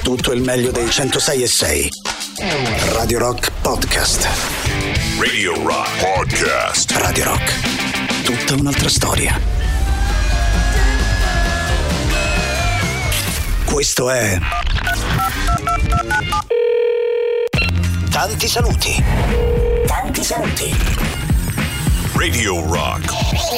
tutto il meglio dei 106.6. Radio Rock Podcast. Radio Rock Podcast. Radio Rock. Tutta un'altra storia. Questo è Tanti saluti. Tanti saluti. Radio Rock.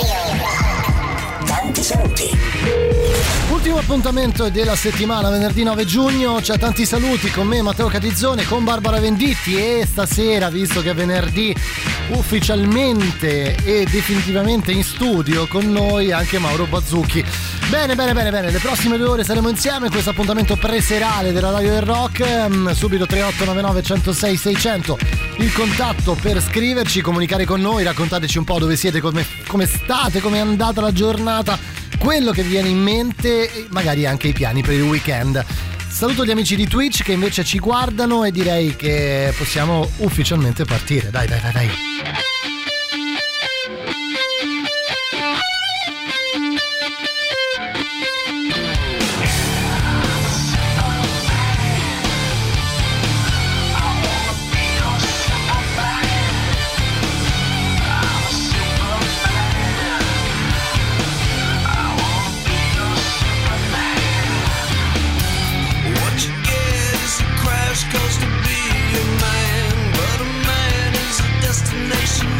Tanti saluti. Ultimo appuntamento della settimana, venerdì 9 giugno. C'è Tanti saluti con me, Matteo Catizzone, con Barbara Venditti, e stasera, visto che è venerdì, ufficialmente e definitivamente in studio con noi anche Mauro Bazzucchi. Bene, le prossime 2 ore saremo insieme in questo appuntamento preserale della Radio del Rock. Subito 3899 106 600 il contatto per scriverci, comunicare con noi, raccontateci un po' dove siete, come state, come è andata la giornata, quello che vi viene in mente e magari anche i piani per il weekend. Saluto gli amici di Twitch che invece ci guardano e direi che possiamo ufficialmente partire. Dai. Crash course to be a man, but a man is a destination.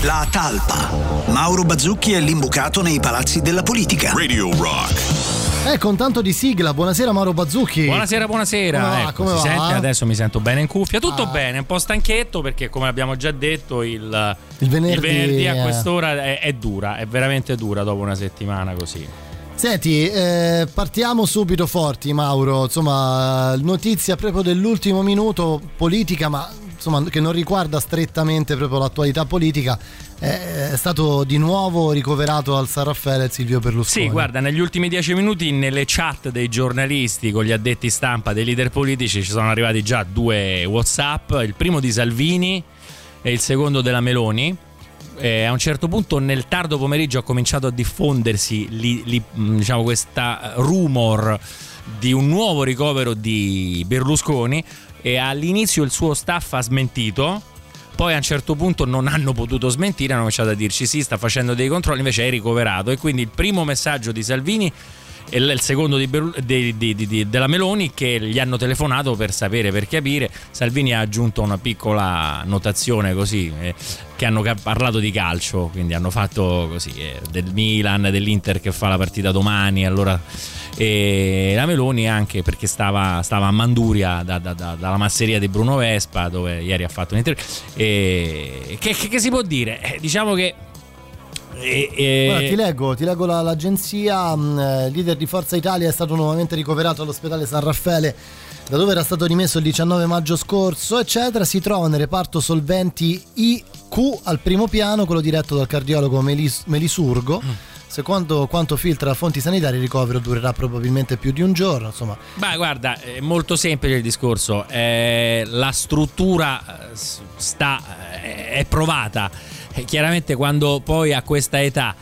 La talpa. Mauro Bazzucchi è l'imbucato nei palazzi della politica. Radio Rock. Con tanto di sigla, buonasera Mauro Bazzucchi. Buonasera. Come va? Sente? Adesso mi sento bene in cuffia. Tutto bene, un po' stanchetto perché, come abbiamo già detto, il venerdì a quest'ora è dura, è veramente dura dopo una settimana così. Senti, partiamo subito forti, Mauro. Insomma, notizia proprio dell'ultimo minuto, politica, ma insomma che non riguarda strettamente proprio l'attualità politica. È stato di nuovo ricoverato al San Raffaele Silvio Berlusconi. Sì, guarda, negli ultimi 10 minuti nelle chat dei giornalisti con gli addetti stampa dei leader politici ci sono arrivati già 2 WhatsApp, il primo di Salvini e il secondo della Meloni. A un certo punto nel tardo pomeriggio ha cominciato a diffondersi diciamo questa rumor di un nuovo ricovero di Berlusconi, e all'inizio il suo staff ha smentito, poi a un certo punto non hanno potuto smentire, hanno cominciato a dirci sì, sta facendo dei controlli, invece è ricoverato. E quindi il primo messaggio di Salvini e il secondo della Meloni, che gli hanno telefonato per sapere, per capire. Salvini ha aggiunto una piccola notazione così, che hanno parlato di calcio, quindi hanno fatto così, del Milan, dell'Inter che fa la partita domani, allora, e la Meloni anche perché stava a Manduria dalla masseria di Bruno Vespa, dove ieri ha fatto un'intervista. Che si può dire? Diciamo che Guarda, ti leggo l'agenzia. Leader di Forza Italia è stato nuovamente ricoverato all'ospedale San Raffaele, da dove era stato dimesso il 19 maggio scorso, eccetera. Si trova nel reparto solventi IQ al primo piano, quello diretto dal cardiologo Melisurgo. Secondo quanto filtra fonti sanitarie, il ricovero durerà probabilmente più di un giorno. Insomma, beh, guarda, è molto semplice il discorso. La struttura è provata. Chiaramente quando poi a questa età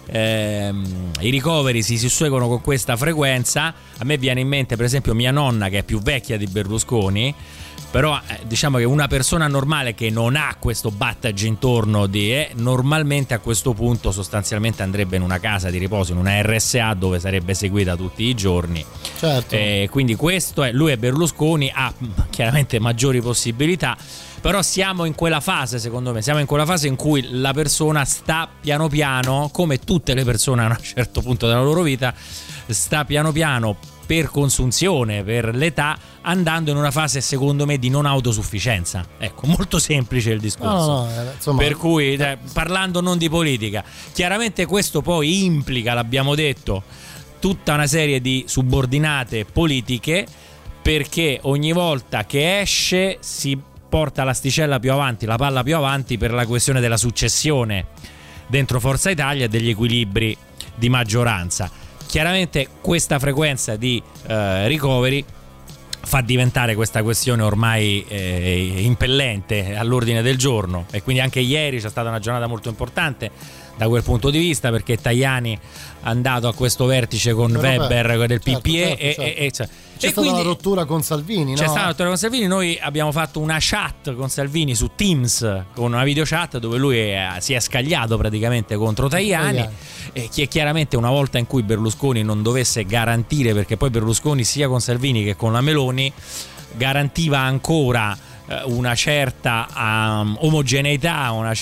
i ricoveri si susseguono con questa frequenza, a me viene in mente per esempio mia nonna, che è più vecchia di Berlusconi, però diciamo che una persona normale che non ha questo battage intorno normalmente a questo punto sostanzialmente andrebbe in una casa di riposo, in una RSA, dove sarebbe seguita tutti i giorni. Certo. Quindi questo lui è Berlusconi, ha chiaramente maggiori possibilità. Però siamo in quella fase, secondo me, in cui la persona sta piano piano, come tutte le persone a un certo punto della loro vita, sta piano piano per consunzione, per l'età, andando in una fase, secondo me, di non autosufficienza. Ecco, molto semplice il discorso. Insomma, per cui, parlando non di politica, chiaramente questo poi implica, l'abbiamo detto, tutta una serie di subordinate politiche, perché ogni volta che esce si porta l'asticella più avanti, la palla più avanti, per la questione della successione dentro Forza Italia e degli equilibri di maggioranza. Chiaramente questa frequenza di ricoveri fa diventare questa questione ormai impellente, all'ordine del giorno, e quindi anche ieri c'è stata una giornata molto importante da quel punto di vista, perché Tajani è andato a questo vertice con Weber del PPE, certo. C'è stata una rottura con Salvini, no? C'è stata una rottura con Salvini. Noi abbiamo fatto una chat con Salvini su Teams, con una video chat dove lui si è scagliato praticamente contro Tajani, e che chiaramente, una volta in cui Berlusconi non dovesse garantire, perché poi Berlusconi sia con Salvini che con la Meloni garantiva ancora una certa omogeneità, una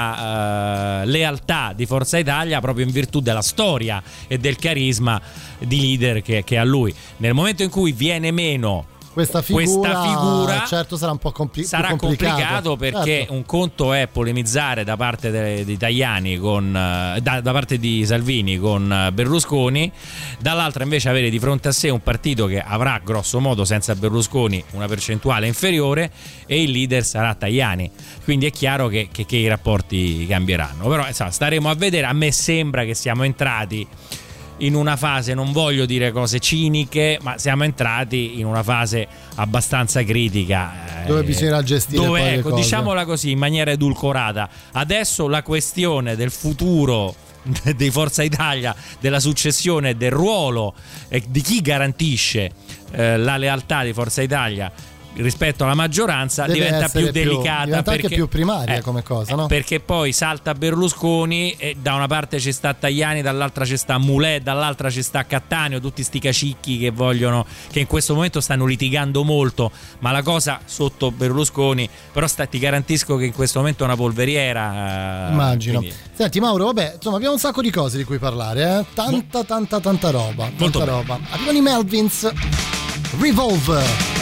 certa lealtà di Forza Italia, proprio in virtù della storia e del carisma di leader che ha lui. Nel momento in cui viene meno questa figura, certo sarà un po' sarà complicato, perché certo, un conto è polemizzare da parte di Tajani da parte di Salvini con Berlusconi, dall'altra invece avere di fronte a sé un partito che avrà grosso modo senza Berlusconi una percentuale inferiore, e il leader sarà Tajani. Quindi è chiaro che i rapporti cambieranno, però staremo a vedere. A me sembra che siamo entrati in una fase, non voglio dire cose ciniche, ma siamo entrati in una fase abbastanza critica, dove bisognerà gestire poi le cose. Diciamola così, in maniera edulcorata. Adesso la questione del futuro di Forza Italia, della successione, del ruolo e di chi garantisce la lealtà di Forza Italia rispetto alla maggioranza diventa più delicata, diventa perché, anche più primaria come cosa, no? Perché poi salta Berlusconi e da una parte ci sta Tajani, dall'altra ci sta Mulè, dall'altra ci sta Cattaneo, tutti sti cacicchi che in questo momento stanno litigando molto, ma la cosa sotto Berlusconi però ti garantisco che in questo momento è una polveriera, immagino. quindi... Senti Mauro, vabbè, insomma abbiamo un sacco di cose di cui parlare, tanta roba, molto roba. Arrivano i Melvins, Revolver.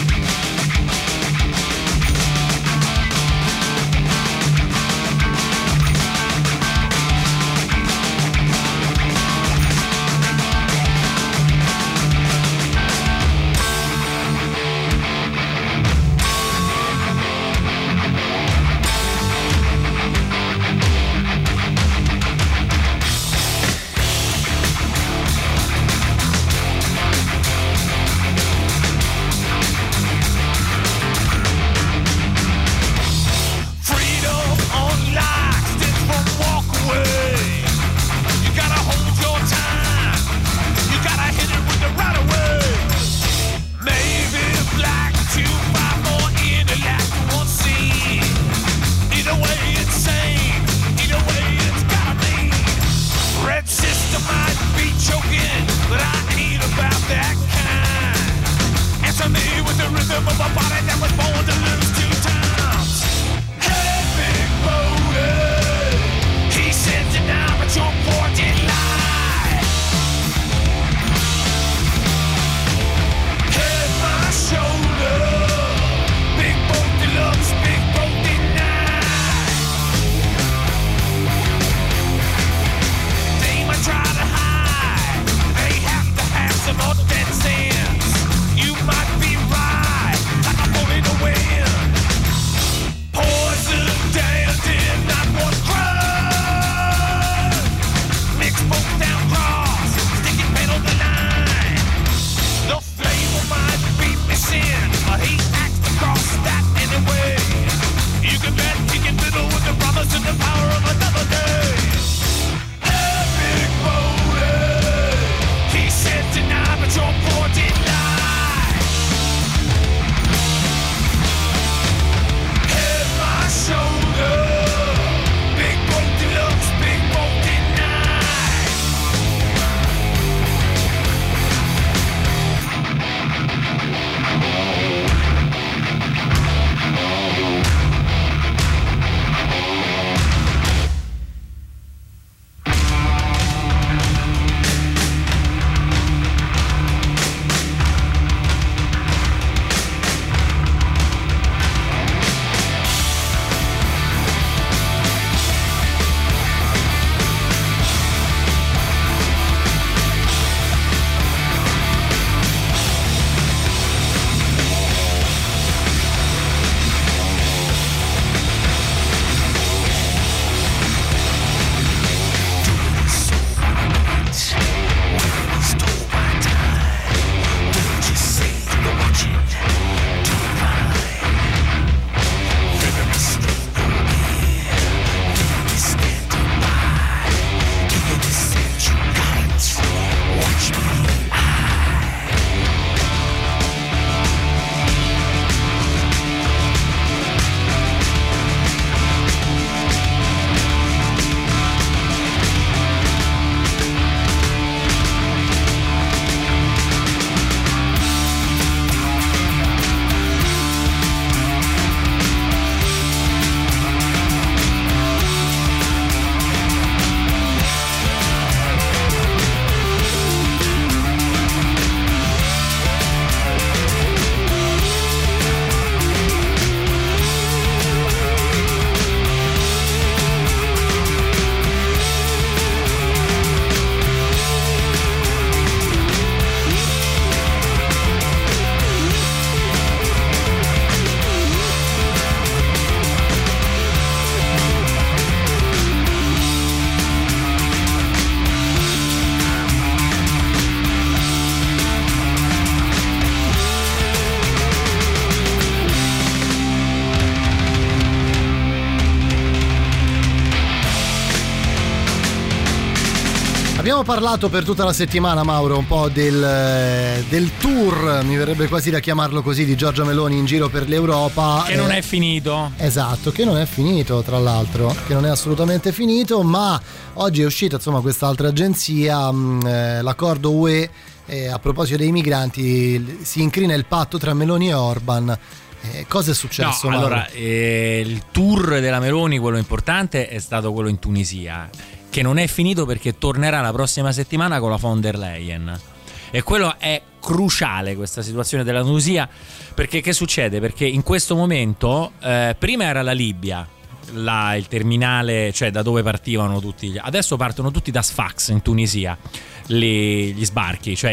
Abbiamo parlato per tutta la settimana, Mauro, un po' del tour, mi verrebbe quasi da chiamarlo così, di Giorgia Meloni in giro per l'Europa. Che non è finito. Esatto, che non è finito, tra l'altro, che non è assolutamente finito, ma oggi è uscita insomma quest'altra agenzia, l'accordo UE, a proposito dei migranti, si incrina il patto tra Meloni e Orban. Cosa è successo? No, allora, il tour della Meloni, quello importante, è stato quello in Tunisia, che non è finito perché tornerà la prossima settimana con la von der Leyen. E quello è cruciale, questa situazione della Tunisia, perché che succede? Perché in questo momento prima era la Libia, il terminale, cioè da dove partivano tutti, adesso partono tutti da Sfax in Tunisia, gli sbarchi, cioè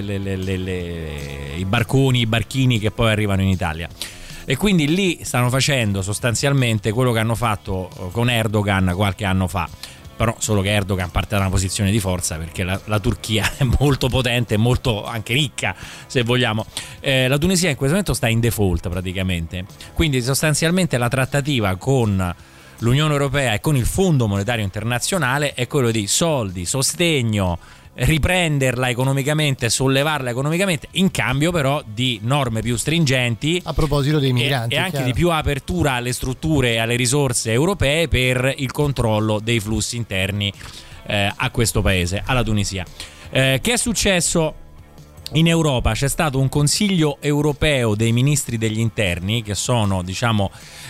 i barconi, i barchini che poi arrivano in Italia. E quindi lì stanno facendo sostanzialmente quello che hanno fatto con Erdogan qualche anno fa, però solo che Erdogan parte da una posizione di forza, perché la Turchia è molto potente e molto anche ricca, se vogliamo. La Tunisia in questo momento sta in default praticamente, quindi sostanzialmente la trattativa con l'Unione Europea e con il Fondo Monetario Internazionale è quello di soldi, sostegno, riprenderla economicamente, sollevarla economicamente, in cambio però di norme più stringenti a proposito dei migranti e anche di più apertura alle strutture e alle risorse europee per il controllo dei flussi interni a questo paese, alla Tunisia. Che è successo in Europa? C'è stato un Consiglio europeo dei ministri degli interni, che sono, diciamo,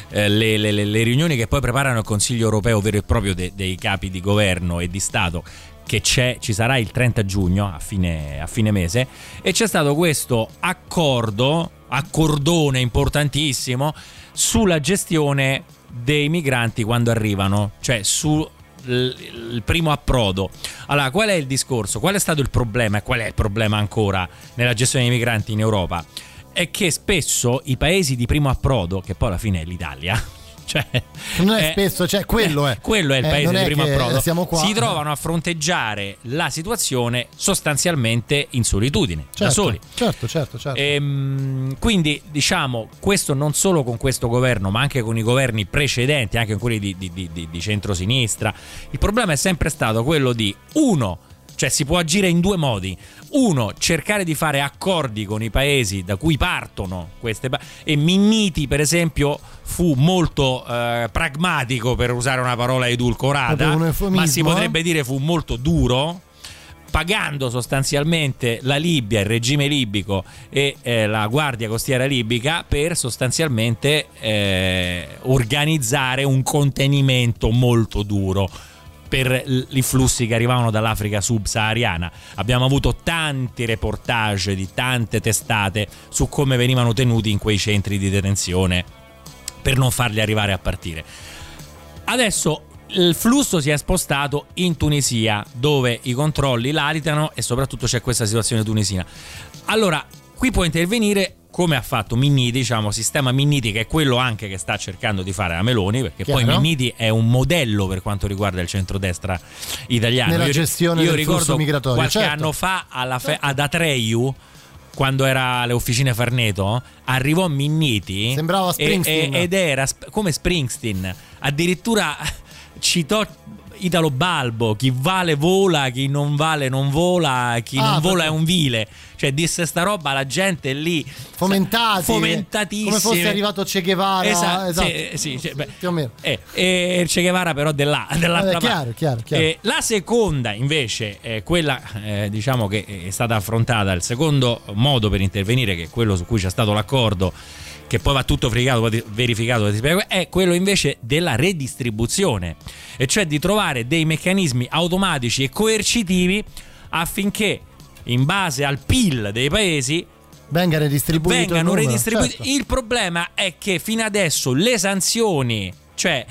le riunioni che poi preparano il Consiglio europeo vero e proprio dei capi di governo e di Stato, che ci sarà il 30 giugno a fine mese, e c'è stato questo accordone importantissimo sulla gestione dei migranti quando arrivano, cioè sul primo approdo. Allora, qual è il discorso? Qual è stato il problema e qual è il problema ancora nella gestione dei migranti in Europa? È che spesso i paesi di primo approdo, che poi alla fine è l'Italia, cioè, non è spesso, cioè quello è il paese di primo approdo, si trovano a fronteggiare la situazione sostanzialmente in solitudine, certo, da soli. Certo. Quindi diciamo, questo non solo con questo governo, ma anche con i governi precedenti, anche con quelli di centrosinistra, il problema è sempre stato quello di cioè si può agire in due modi. Uno, cercare di fare accordi con i paesi da cui partono e Minniti per esempio fu molto pragmatico, per usare una parola edulcorata, ma si potrebbe dire fu molto duro, pagando sostanzialmente la Libia, il regime libico e la guardia costiera libica per sostanzialmente organizzare un contenimento molto duro per i flussi che arrivavano dall'Africa subsahariana. Abbiamo avuto tanti reportage di tante testate su come venivano tenuti in quei centri di detenzione per non farli arrivare a partire. Adesso il flusso si è spostato in Tunisia, dove i controlli latitano e soprattutto c'è questa situazione tunisina. Allora, qui può intervenire, come ha fatto Minniti, diciamo sistema Minniti, che è quello anche che sta cercando di fare la Meloni, perché poi Minniti è un modello per quanto riguarda il centrodestra italiano nella gestione del flusso migratorio. Qualche anno fa ad Atreju, quando era alle officine Farneto, arrivò Minniti, sembrava Springsteen ed era come Springsteen, addirittura citò Italo Balbo: chi vale vola, chi non vale non vola, chi non vola è un vile. Cioè disse sta roba, la gente lì fomentatissima, come fosse arrivato Che Guevara. Esatto. Sì, più o meno. E Che Guevara però dell'altra parte. Chiaro. La seconda invece è quella diciamo che è stata affrontata, il secondo modo per intervenire, che è quello su cui c'è stato l'accordo, che poi va tutto verificato, è quello invece della redistribuzione, e cioè di trovare dei meccanismi automatici e coercitivi affinché in base al PIL dei paesi vengano redistribuiti. Certo. Il problema è che fino adesso le sanzioni, cioè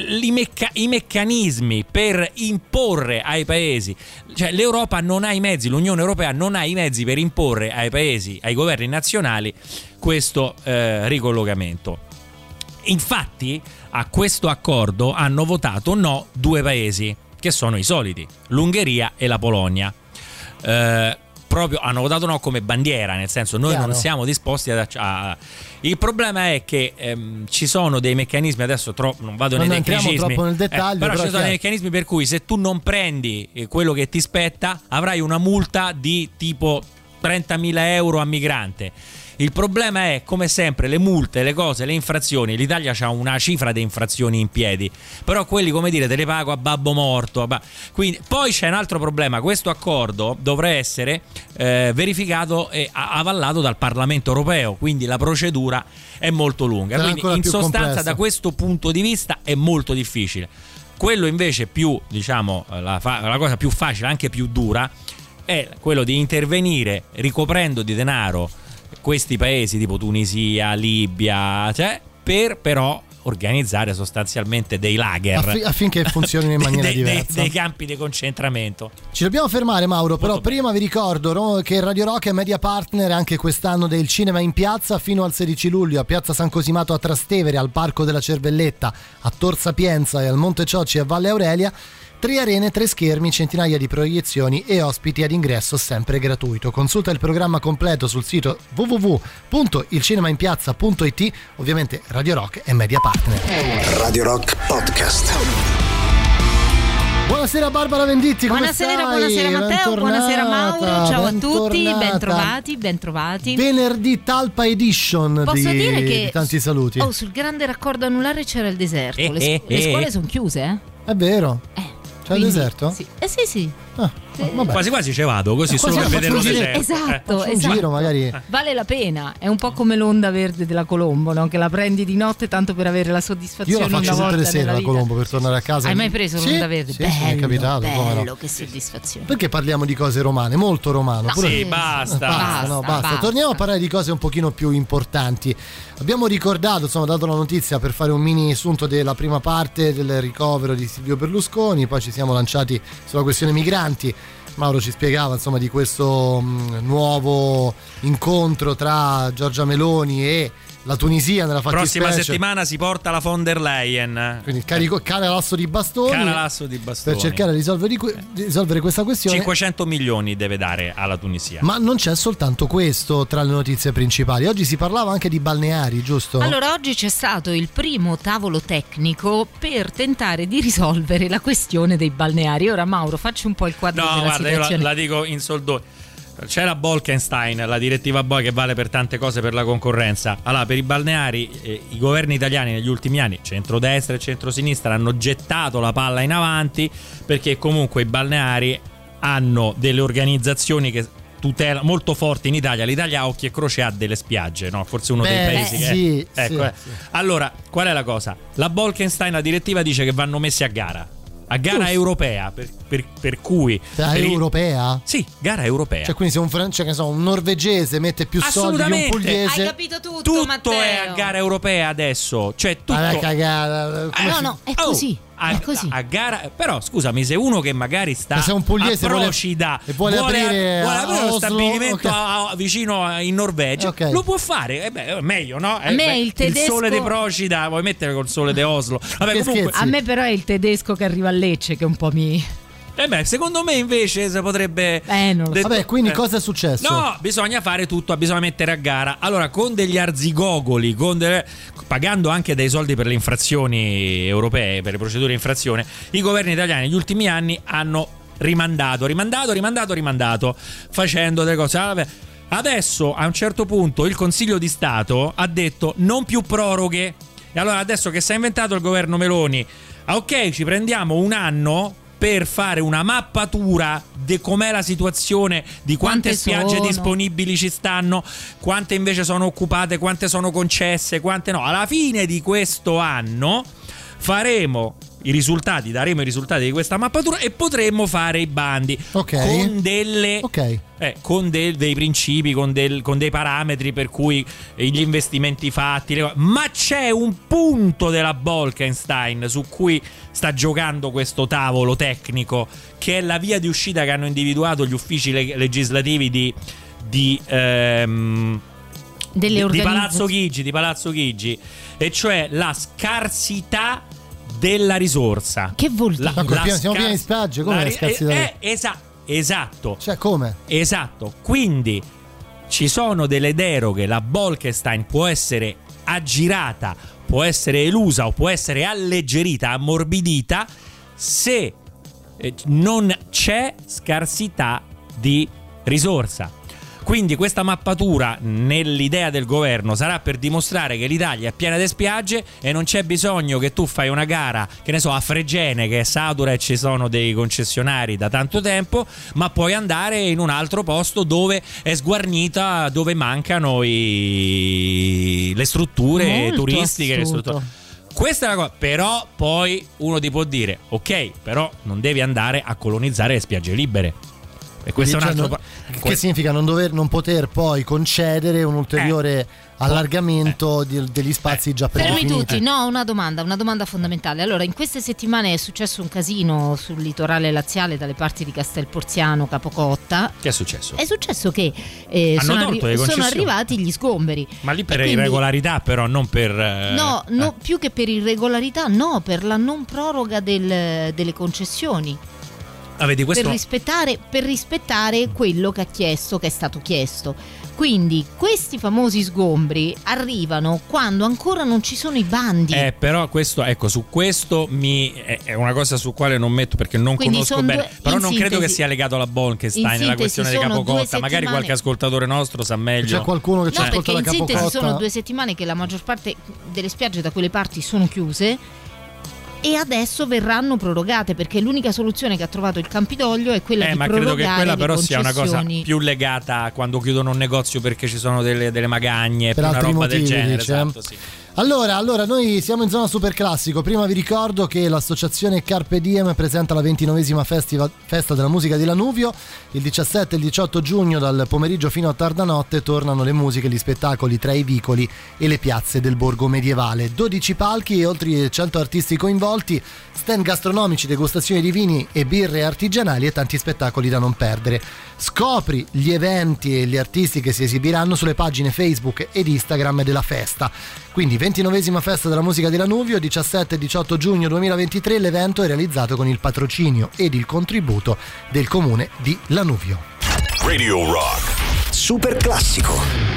i meccanismi per imporre ai paesi, cioè l'Europa non ha i mezzi, l'Unione Europea non ha i mezzi per imporre ai paesi, ai governi nazionali, questo ricollocamento. Infatti a questo accordo hanno votato no 2 paesi, che sono i soliti, l'Ungheria e la Polonia. proprio, hanno votato no come bandiera, nel senso noi non siamo disposti il problema è che ci sono dei meccanismi, adesso non vado nei tecnicismi, troppo nel dettaglio, però ci sono dei meccanismi per cui se tu non prendi quello che ti spetta avrai una multa di tipo 30.000 euro a migrante. Il problema è, come sempre, le multe, le cose, le infrazioni. L'Italia ha una cifra di infrazioni in piedi, però quelli, come dire, te le pago a babbo morto. Quindi, poi c'è un altro problema: questo accordo dovrà essere verificato e avallato dal Parlamento europeo, quindi la procedura è molto lunga. Quindi in sostanza complessa. Da questo punto di vista è molto difficile. Quello invece più, diciamo, la cosa più facile, anche più dura, è quello di intervenire ricoprendo di denaro questi paesi tipo Tunisia, Libia, per però organizzare sostanzialmente dei lager affinché funzionino in maniera diversa, dei campi di concentramento. Ci dobbiamo fermare, Mauro, però prima vi ricordo che Radio Rock è media partner anche quest'anno del Cinema in Piazza fino al 16 luglio a Piazza San Cosimato a Trastevere, al Parco della Cervelletta, a Tor Sapienza e al Monte Ciocci a Valle Aurelia. 3 arene, 3 schermi, centinaia di proiezioni e ospiti ad ingresso sempre gratuito. Consulta il programma completo sul sito www.ilcinemainpiazza.it. Ovviamente Radio Rock è media partner. Radio Rock Podcast. Buonasera Barbara Venditti, come buonasera Matteo, bentornata, buonasera Mauro, ciao a tutti, bentrovati. Venerdì Talpa Edition. Posso dire che tanti saluti. Sul grande raccordo anulare c'era il deserto, le scuole sono chiuse, È vero? C'è il deserto? Sì. Sì. Quasi quasi ci vado, così solo per vedere il deserto. Esatto. Un giro magari. Vale la pena, è un po' come l'onda verde della Colombo, no? Che la prendi di notte tanto per avere la soddisfazione. Io la faccio tutte le sere la Colombo per tornare a casa. Hai mai preso l'onda verde? Sì, mi è capitato. Bello, che soddisfazione. Perché parliamo di cose romane, molto romano. Basta. Torniamo a parlare di cose un pochino più importanti. Abbiamo ricordato, dato la notizia per fare un mini assunto della prima parte del ricovero di Silvio Berlusconi, poi ci siamo lanciati sulla questione migranti. Mauro ci spiegava di questo nuovo incontro tra Giorgia Meloni e la Tunisia nella fattispecie. Prossima settimana si porta la von der Leyen. Quindi cane lasso di bastoni. Per cercare di risolvere questa questione. 500 milioni deve dare alla Tunisia. Ma non c'è soltanto questo tra le notizie principali. Oggi si parlava anche di balneari, giusto? Allora, oggi c'è stato il primo tavolo tecnico per tentare di risolvere la questione dei balneari. Ora Mauro, facci un po' il quadro della situazione. Io la dico in soldoni. C'è la Bolkestein, la direttiva BOI, che vale per tante cose per la concorrenza. Allora, per i balneari, i governi italiani negli ultimi anni, centrodestra e centrosinistra, hanno gettato la palla in avanti, perché comunque i balneari hanno delle organizzazioni che tutela molto forti in Italia. L'Italia a occhio e croce ha delle spiagge, no? Forse uno dei paesi sì. Allora, qual è la cosa? La Bolkestein, la direttiva, dice che vanno messi a gara europea, per cui europea? Sì, gara europea. Cioè, quindi se un norvegese mette più soldi di un pugliese. Hai capito tutto Matteo. È a gara europea adesso. Cioè tutto. Ma cagata. No, è così. È così. A gara, però scusami, se uno che magari sta se un pugliese a Procida vuole aprire uno stabilimento vicino in Norvegia, lo può fare. Meglio, no? A me il tedesco, il sole di Procida vuoi mettere col sole di Oslo. Vabbè, comunque, a me però è il tedesco che arriva a Lecce che un po' mi... secondo me invece si potrebbe non lo so. Vabbè, quindi cosa è successo? No, bisogna fare tutto, bisogna mettere a gara. Allora, con degli arzigogoli, pagando anche dei soldi per le infrazioni europee, per le procedure di infrazione, i governi italiani negli ultimi anni hanno rimandato, facendo delle cose. Vabbè. Adesso, a un certo punto, il Consiglio di Stato ha detto non più proroghe. E allora adesso che si è inventato il governo Meloni, ci prendiamo un anno per fare una mappatura di com'è la situazione, di quante spiagge disponibili ci stanno, quante invece sono occupate, quante sono concesse, quante no. Alla fine di questo anno daremo i risultati di questa mappatura e potremmo fare i bandi con delle con dei principi, con dei parametri per cui gli investimenti fatti, ma c'è un punto della Bolkestein su cui sta giocando questo tavolo tecnico, che è la via di uscita che hanno individuato gli uffici legislativi di Palazzo Chigi, e cioè la scarsità della risorsa. Che vuol dire? Siamo pieni di spiagge, come la scarsità? Esatto. Esatto. Cioè come? Esatto. Quindi ci sono delle deroghe, la Bolkestein può essere aggirata, può essere elusa o può essere alleggerita, ammorbidita se non c'è scarsità di risorsa. Quindi questa mappatura, nell'idea del governo, sarà per dimostrare che l'Italia è piena di spiagge e non c'è bisogno che tu fai una gara, che ne so, a Fregene, che è satura e ci sono dei concessionari da tanto tempo, ma puoi andare in un altro posto dove è sguarnita, dove mancano le strutture molto turistiche. Le strutture. Questa è la cosa. Però poi uno ti può dire: ok, però non devi andare a colonizzare le spiagge libere. E questo è un altro che significa non poter poi concedere un ulteriore allargamento degli spazi già predefiniti. Fermi tutti, no, una domanda fondamentale. Allora, in queste settimane è successo un casino sul litorale laziale dalle parti di Castelporziano, Capocotta. Che è successo? È successo che sono arrivati gli sgomberi. Ma lì per irregolarità, però, non per no, più che per irregolarità, no, per la non proroga delle concessioni. Vedi, questo... per rispettare quello che è stato chiesto. Quindi questi famosi sgombri arrivano quando ancora non ci sono i bandi. Però questo, ecco, su questo è una cosa su quale non metto, perché non conosco bene. Però non credo che sia legato alla Bolkestein, la questione di Capocotta. Magari qualche ascoltatore nostro sa meglio. C'è qualcuno che ci ascolta da Capocotta? In sintesi sono 2 settimane che la maggior parte delle spiagge da quelle parti sono chiuse. E adesso verranno prorogate, perché l'unica soluzione che ha trovato il Campidoglio è quella di prorogare. Ma credo che quella però sia una cosa concessioni. più legata a quando chiudono un negozio perché ci sono delle magagne, per una roba motivi, del genere. dice. Esatto, sì. Allora, noi siamo in zona super classico. Prima vi ricordo che l'associazione Carpe Diem presenta la 29esima festa della musica di Lanuvio. Il 17 e il 18 giugno dal pomeriggio fino a tarda notte tornano le musiche e gli spettacoli tra i vicoli e le piazze del borgo medievale. 12 palchi e oltre 100 artisti coinvolti, stand gastronomici, degustazioni di vini e birre artigianali e tanti spettacoli da non perdere. Scopri gli eventi e gli artisti che si esibiranno sulle pagine Facebook ed Instagram della festa. Quindi 29esima festa della musica di Lanuvio, 17 e 18 giugno 2023. L'evento è realizzato con il patrocinio ed il contributo del comune di Lanuvio. Radio Rock Super classico.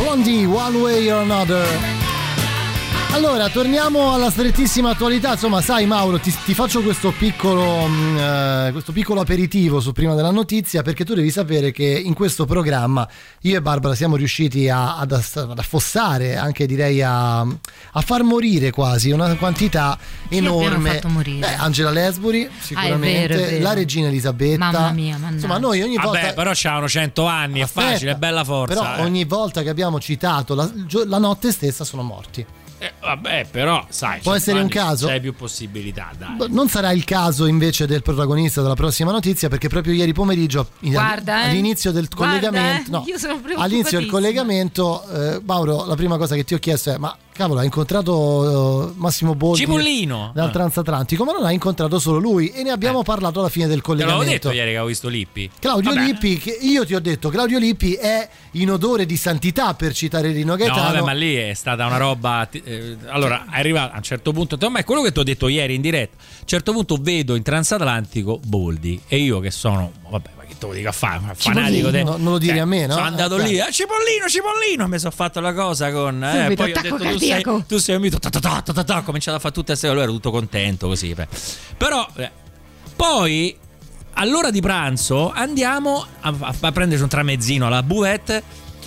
Blondie, One Way or Another. Allora, torniamo alla strettissima attualità. Insomma, sai Mauro, ti faccio questo piccolo aperitivo su Prima della Notizia, perché tu devi sapere che in questo programma io e Barbara siamo riusciti ad affossare, anche direi a far morire quasi una quantità enorme. Fatto morire? Angela Lansbury, sicuramente, è vero. La regina Elisabetta. Mamma mia, mannaggia. Insomma, noi ogni volta... Vabbè, però c'hanno 100 anni, è facile, è bella forza. Però ogni volta che abbiamo citato la notte stessa sono morti. Vabbè, però sai, può essere un caso? C'hai più possibilità, dai. Non sarà il caso invece del protagonista della prossima notizia, perché proprio ieri pomeriggio all'inizio del collegamento, io sono all'inizio del collegamento, Mauro, la prima cosa che ti ho chiesto è: ma cavolo, hai incontrato Massimo Boldi Cipollino dal transatlantico? Ma non hai incontrato solo lui, e ne abbiamo parlato alla fine del collegamento. Te l'avevo detto ieri che avevo visto Lippi. Claudio Lippi, che io ti ho detto, Claudio Lippi è in odore di santità, per citare Rino Gaetano. No, vabbè, ma lì è stata una roba. Allora, è arrivato a un certo punto, ma è quello che ti ho detto ieri in diretta. A un certo punto vedo in transatlantico Boldi, e io che sono, vabbè, ma che te lo dico a fare? Fanatico non lo dire a me, no? Sono andato lì, Cipollino, mi sono fatto la cosa con. Poi ho detto, tu sei un mito. Ho cominciato a fare tutte queste cose, lui era tutto contento così. Però, poi, all'ora di pranzo, andiamo a prenderci un tramezzino alla buvette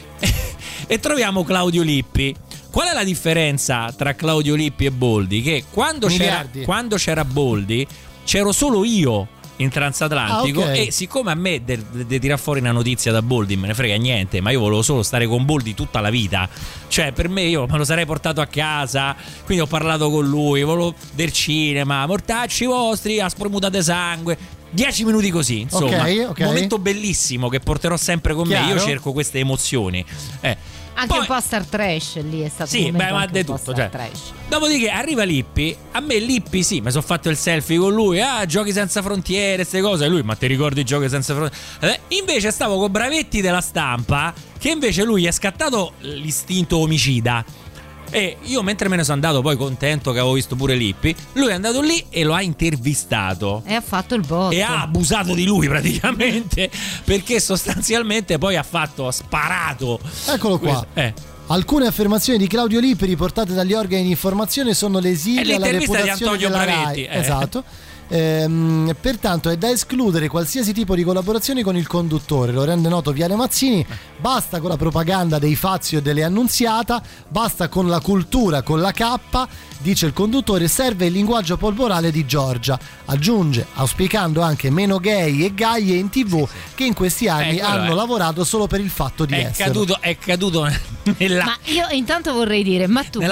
e troviamo Claudio Lippi. Qual è la differenza tra Claudio Lippi e Boldi? Che quando c'era Boldi c'ero solo io in transatlantico, okay. E siccome a me di tirar fuori una notizia da Boldi me ne frega niente, ma io volevo solo stare con Boldi tutta la vita, cioè per me io me lo sarei portato a casa, quindi ho parlato con lui, volevo del cinema, mortacci vostri a spremutate sangue, 10 minuti così, insomma, okay. Un momento bellissimo che porterò sempre con me. Io cerco queste emozioni. Anche poi, un po' Star Trash lì è stato. Sì, beh, ma di tutto. Cioè. Dopodiché arriva Lippi. A me Lippi, sì, mi sono fatto il selfie con lui. Giochi senza frontiere, queste cose. E lui, ma ti ricordi i Giochi senza frontiere? Invece stavo con Bravetti della Stampa, che invece lui è scattato l'istinto omicida. E io, mentre me ne sono andato, poi contento che avevo visto pure Lippi, lui è andato lì e lo ha intervistato e ha fatto il botto e ha abusato di lui praticamente, perché sostanzialmente poi ha sparato. Eccolo qua. Alcune affermazioni di Claudio Lippi riportate dagli organi di informazione sono lesive alla reputazione della Rai. Esatto. Pertanto è da escludere qualsiasi tipo di collaborazione con il conduttore, lo rende noto Viale Mazzini. Basta con la propaganda dei Fazio e delle Annunziata, basta con la cultura con la K, dice il conduttore, serve il linguaggio polporale di Giorgia. Aggiunge, auspicando anche meno gay e gaie in TV che in questi anni hanno lavorato solo per il fatto di essere. È caduto nella. Ma io intanto vorrei dire, ma tu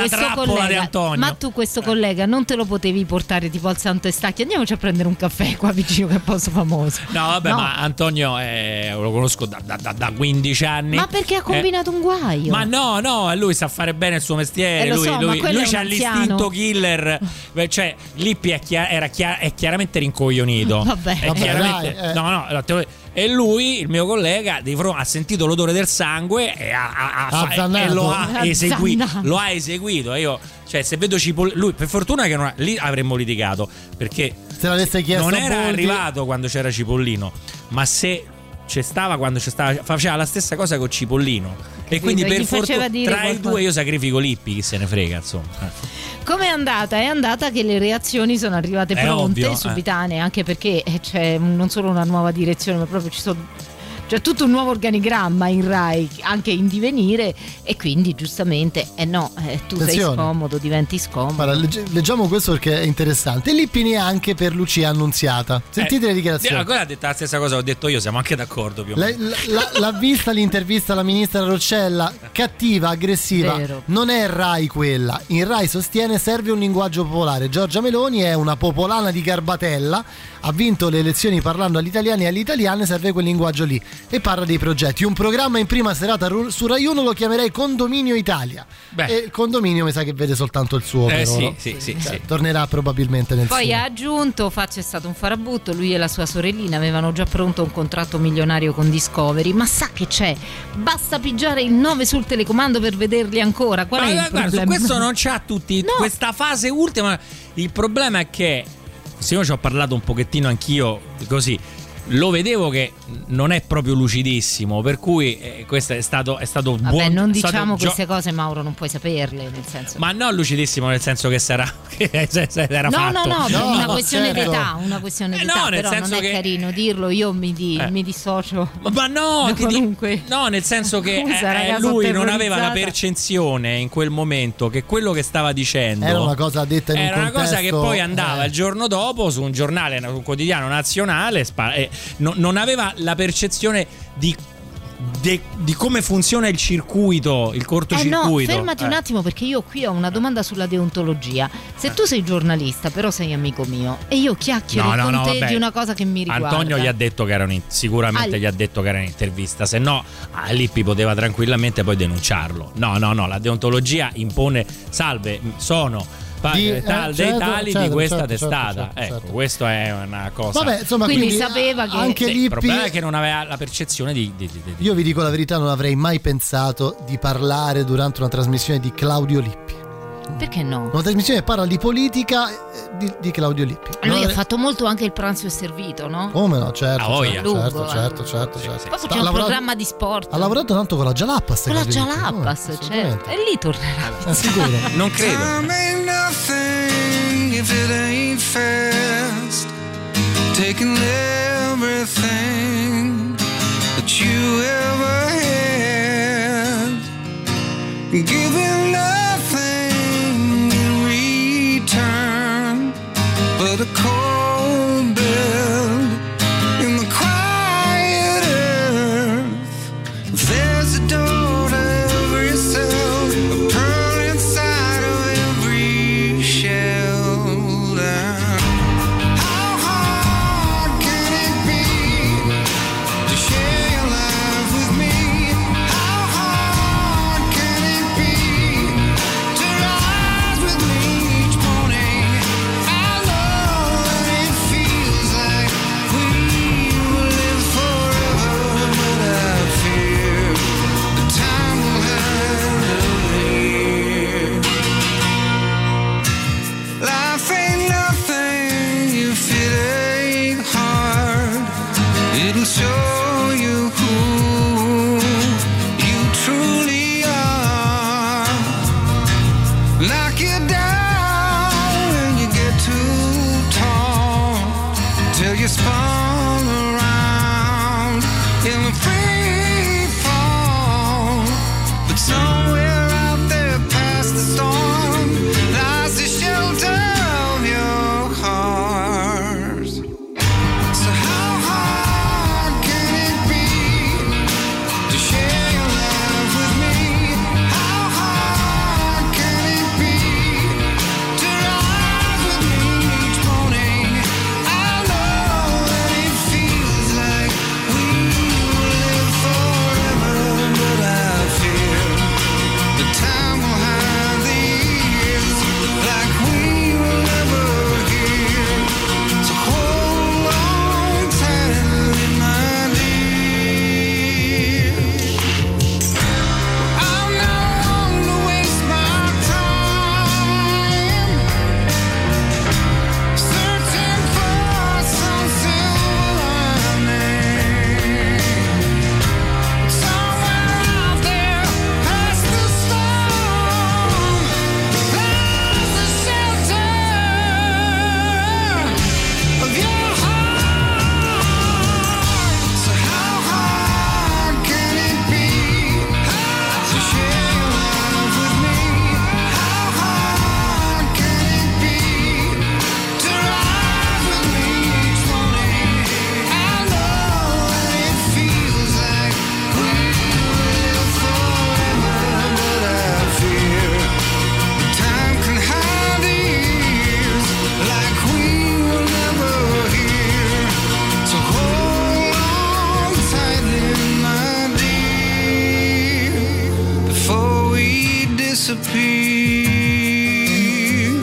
questo collega non te lo potevi portare tipo al Santo Estacchio? Andiamoci a prendere un caffè qua vicino, che è un posto famoso. No, vabbè, no. Ma Antonio lo conosco da 15 anni. Ma perché ha combinato un guaio? Ma no, lui sa fare bene il suo mestiere. Lui c'ha l'istinto killer. Cioè, Lippi è chiaramente rincoglionito. Vabbè, chiaramente. Dai, E lui, il mio collega, ha sentito l'odore del sangue e lo ha eseguito. Io, cioè, se vedo Cipollino, lui, per fortuna che lì avremmo litigato, perché se l'avesse chiesto non era Boldi, arrivato quando c'era Cipollino, ma se c'era quando faceva la stessa cosa con Cipollino. E quindi per fortuna tra i due io sacrifico Lippi, chi se ne frega, insomma. Come è andata? È andata che le reazioni sono arrivate pronte, ovvio, subitanee, anche perché c'è non solo una nuova direzione, ma proprio c'è tutto un nuovo organigramma in Rai, anche in divenire, e quindi giustamente tu sei scomodo, diventi scomodo. Guarda, leggiamo questo perché è interessante. Lippi neanche per Lucia Annunziata. Sentite le dichiarazioni. Ancora ha detto la stessa cosa che ho detto io, siamo anche d'accordo più o meno. L'ha vista l'intervista alla ministra Roccella, cattiva, aggressiva. Vero. Non è Rai quella. In Rai sostiene serve un linguaggio popolare. Giorgia Meloni è una popolana di Garbatella, ha vinto le elezioni parlando agli italiani e alle italiane, serve quel linguaggio lì. E parla dei progetti. Un programma in prima serata su Rai 1 lo chiamerei Condominio Italia. E il condominio mi sa che vede soltanto il suo. Sì. Tornerà probabilmente nel Poi ha aggiunto, c'è stato un farabutto, lui e la sua sorellina avevano già pronto un contratto milionario con Discovery, ma sa che c'è, basta pigiare il 9 sul telecomando per vederli ancora. Qual è il problema? Su questo non c'ha tutti questa fase ultima. Il problema è che, se io ci ho parlato un pochettino anch'io così, lo vedevo che non è proprio lucidissimo, per cui questo è stato buono. Non diciamo queste cose, Mauro, non puoi saperle, nel senso. Ma non lucidissimo nel senso che era fatto. No, una questione d'età, no, però non è carino dirlo, io mi dissocio. Ma no, no, nel senso che lui non aveva la percezione in quel momento che quello che stava dicendo era una cosa detta in un contesto, una cosa che poi andava il giorno dopo su un giornale, un quotidiano nazionale, non aveva la percezione di come funziona il circuito, il cortocircuito. No, fermati un attimo, perché io qui ho una domanda sulla deontologia. Se tu sei giornalista, però sei amico mio, e io chiacchiero con te di una cosa che mi riguarda. Antonio gli ha detto che era sicuramente gli ha detto che era un'intervista, se no Lippi poteva tranquillamente poi denunciarlo. No, la deontologia impone salve, sono dei tali di questa testata. Ecco, questo è una cosa. Vabbè, insomma, quindi sapeva che anche Lippi, il problema è che non aveva la percezione di. Io vi dico la verità, non avrei mai pensato di parlare durante una trasmissione di Claudio Lippi. Perché no? Una trasmissione che parla di politica di Claudio Lippi. Lui ha fatto molto anche il pranzo è servito, no? Come no? Certo. Poi c'è un programma di sport. Ha lavorato tanto con la Jalapas. Con la Jalapas, certo. E lì tornerà. Sicuro. Non credo. If it ain't fast, taking everything that you ever had, giving nothing in return but a cold bed in the quiet earth. There's a door to every cell, a pearl inside of every shell. Show you who you truly are. Knock you down when you get too tall, till you spun around in the free fall. But somewhere out there past the storm lies the shelter of your heart. So how hard can it be to share your life with me? How hard can it be to rise with me each morning? I know that it feels like we will live forever, but I fear the time will hide the years like we will never hear. So hold on tightly, my dear. I'm not one to waste my time searching for some silver lining. Somewhere out there past the storm lies the shelter of your heart. So how hard can it be to share your life with me? How hard can it be to rise with me each morning? I know that it feels like we will live forever, but I fear the time can hide the years like we will never hear. So hold on tightly, my dear, before we disappear.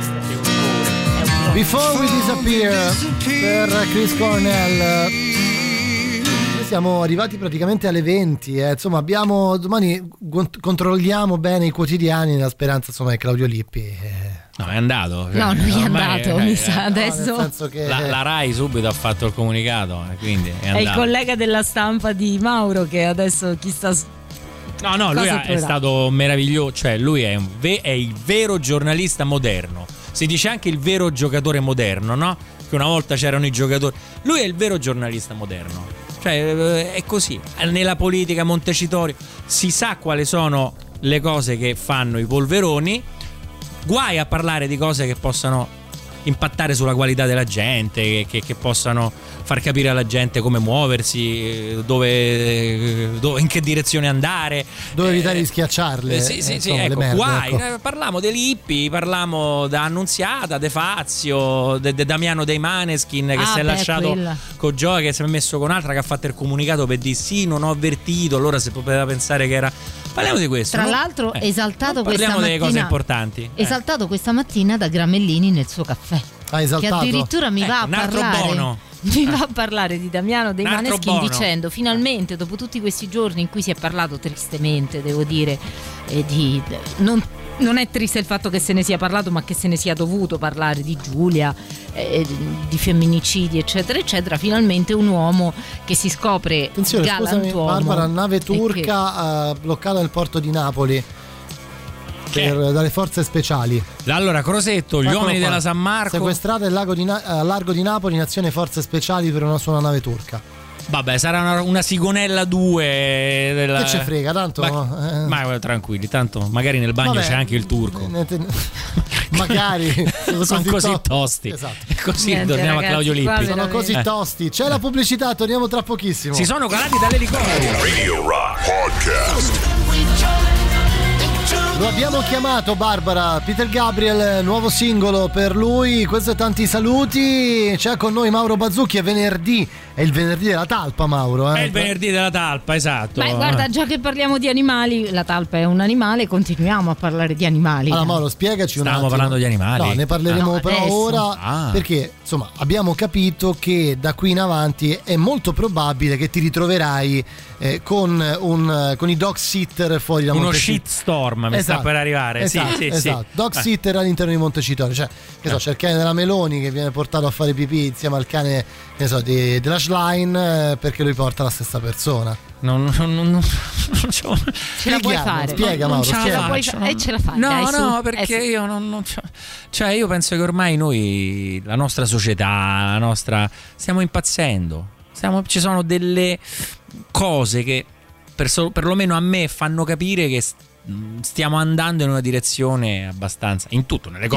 Before We Disappear per Chris Cornell. Noi siamo arrivati praticamente alle 20, insomma domani controlliamo bene i quotidiani nella speranza insomma che Claudio Lippi No, è andato. No, lui è ormai andato, mi sa, adesso. No, nel senso che La Rai subito ha fatto il comunicato, quindi è È il andato. collega della stampa di Mauro che adesso chissà. No, lui cosa è proverà. stato meraviglioso, cioè lui è il vero giornalista moderno. Si dice anche il vero giocatore moderno, no? Che una volta c'erano i giocatori. Lui è il vero giornalista moderno. Cioè è così. Nella politica Montecitorio si sa quali sono le cose che fanno i polveroni. Guai a parlare di cose che possano impattare sulla qualità della gente, che possano far capire alla gente come muoversi, dove in che direzione andare, dove evitare di schiacciarle. sì, insomma, ecco, le merde, guai. ecco. Parliamo degli hippie, parliamo da Annunziata, De Fazio, de Damiano dei Maneskin che si è lasciato quella. con Gioia, che si è messo con un'altra, che ha fatto il comunicato per dire sì, non ho avvertito, allora si poteva pensare che era. Parliamo di questo. Tra no? l'altro esaltato non questa parliamo delle mattina, cose importanti. esaltato questa mattina da Gramellini nel suo caffè. Ha esaltato. Che addirittura mi va a un altro parlare. buono. Mi va a parlare di Damiano dei Un altro Maneskin buono. dicendo finalmente dopo tutti questi giorni in cui si è parlato tristemente, devo dire, non è triste il fatto che se ne sia parlato, ma che se ne sia dovuto parlare di Giulia, di femminicidi eccetera eccetera. Finalmente un uomo che si scopre Attenzione, scusami galantuomo. Barbara, nave e che- turca bloccata nel porto di Napoli dalle forze speciali. Allora, Crosetto, gli Eccolo uomini qua. della San Marco. Sequestrata al largo di Napoli in azione forze speciali per una sola nave turca. Vabbè, sarà una Sigonella 2 della... Che ce frega, tanto ma tranquilli, tanto magari nel bagno vabbè, c'è anche il turco. Magari Sono così tosti. Esatto. E così Niente, torniamo ragazzi, a Claudio qua Lippi. Sono così tosti. C'è la pubblicità, torniamo tra pochissimo. Si sono calati dall'elicottero. Radio Rock Podcast. Lo abbiamo chiamato, Barbara, Peter Gabriel, nuovo singolo per lui. Questo è Tanti Saluti. C'è con noi Mauro Bazzucchi. È venerdì, è il venerdì della talpa, Mauro. È il venerdì della talpa, esatto. Beh, guarda, già che parliamo di animali, la talpa è un animale, continuiamo a parlare di animali. Allora Mauro, spiegaci un attimo. Stavamo parlando di animali? No, ne parleremo No, però adesso. ora, perché insomma abbiamo capito che da qui in avanti è molto probabile che ti ritroverai con i dog sitter fuori da Uno Montecitorio. shitstorm mi sta Esatto, per arrivare. esatto, sì, esatto. sì. Dog sitter all'interno di Montecitorio, cioè che so, c'è il cane della Meloni che viene portato a fare pipì insieme al cane, che so, della Schlein, perché lui porta la stessa persona. Non Ce la puoi Spieghiamo, fare. spiega Non Mauro, ce la spiega. puoi faccio, fare. Ce la fai, No, dai, su. no, perché io non cioè io penso che ormai noi, la nostra società, stiamo impazzendo. Ci sono delle cose che perlomeno a me fanno capire che stiamo andando in una direzione abbastanza, in tutto, nelle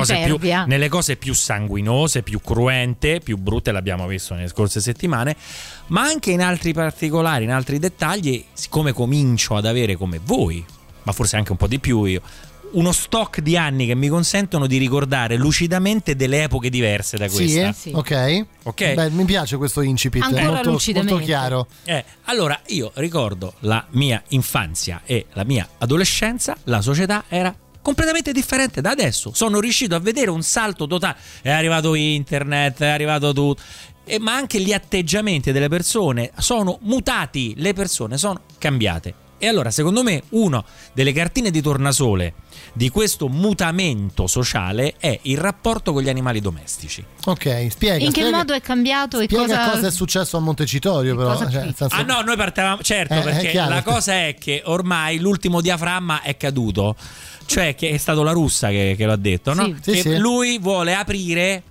cose più sanguinose, più cruente, più brutte, l'abbiamo visto nelle scorse settimane, ma anche in altri particolari, in altri dettagli. Siccome comincio ad avere, come voi, ma forse anche un po' di più io, uno stock di anni che mi consentono di ricordare lucidamente delle epoche diverse da questa. Sì. Ok. Ok? Beh, mi piace questo incipit, Ancora molto, lucidamente. molto chiaro. Allora io ricordo la mia infanzia e la mia adolescenza, la società era completamente differente da adesso. Sono riuscito a vedere un salto totale. È arrivato internet, è arrivato tutto. Ma anche gli atteggiamenti delle persone sono mutati, le persone sono cambiate. E allora, secondo me, una delle cartine di tornasole di questo mutamento sociale è il rapporto con gli animali domestici. Ok, spiega. In che modo è cambiato e cosa è successo a Montecitorio, però. cosa Cioè, nel senso- No, noi partivamo, certo, È perché chiaro. la cosa è che ormai l'ultimo diaframma è caduto, cioè che è stato la Russa che lo ha detto, no? Sì. Sì, Che sì. lui vuole aprire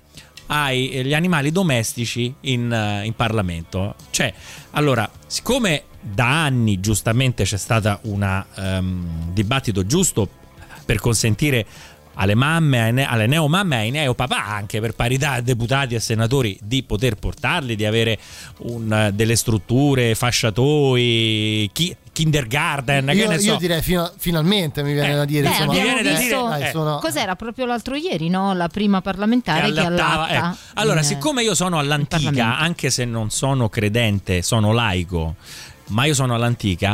agli animali domestici in Parlamento. Cioè, allora, siccome da anni giustamente c'è stato un dibattito giusto per consentire alle mamme, alle neomamme, ai neopapà, anche per parità a deputati e senatori, di poter portarli, di avere delle strutture, fasciatoi, kindergarten, che ne so. Io direi finalmente mi viene da dire. Beh, insomma, abbiamo viene da visto dire, cos'era proprio l'altro ieri, no? La prima parlamentare che allattava, allatta. Allora, siccome io sono all'antica, Parlamento. anche se non sono credente, sono laico, ma io sono all'antica,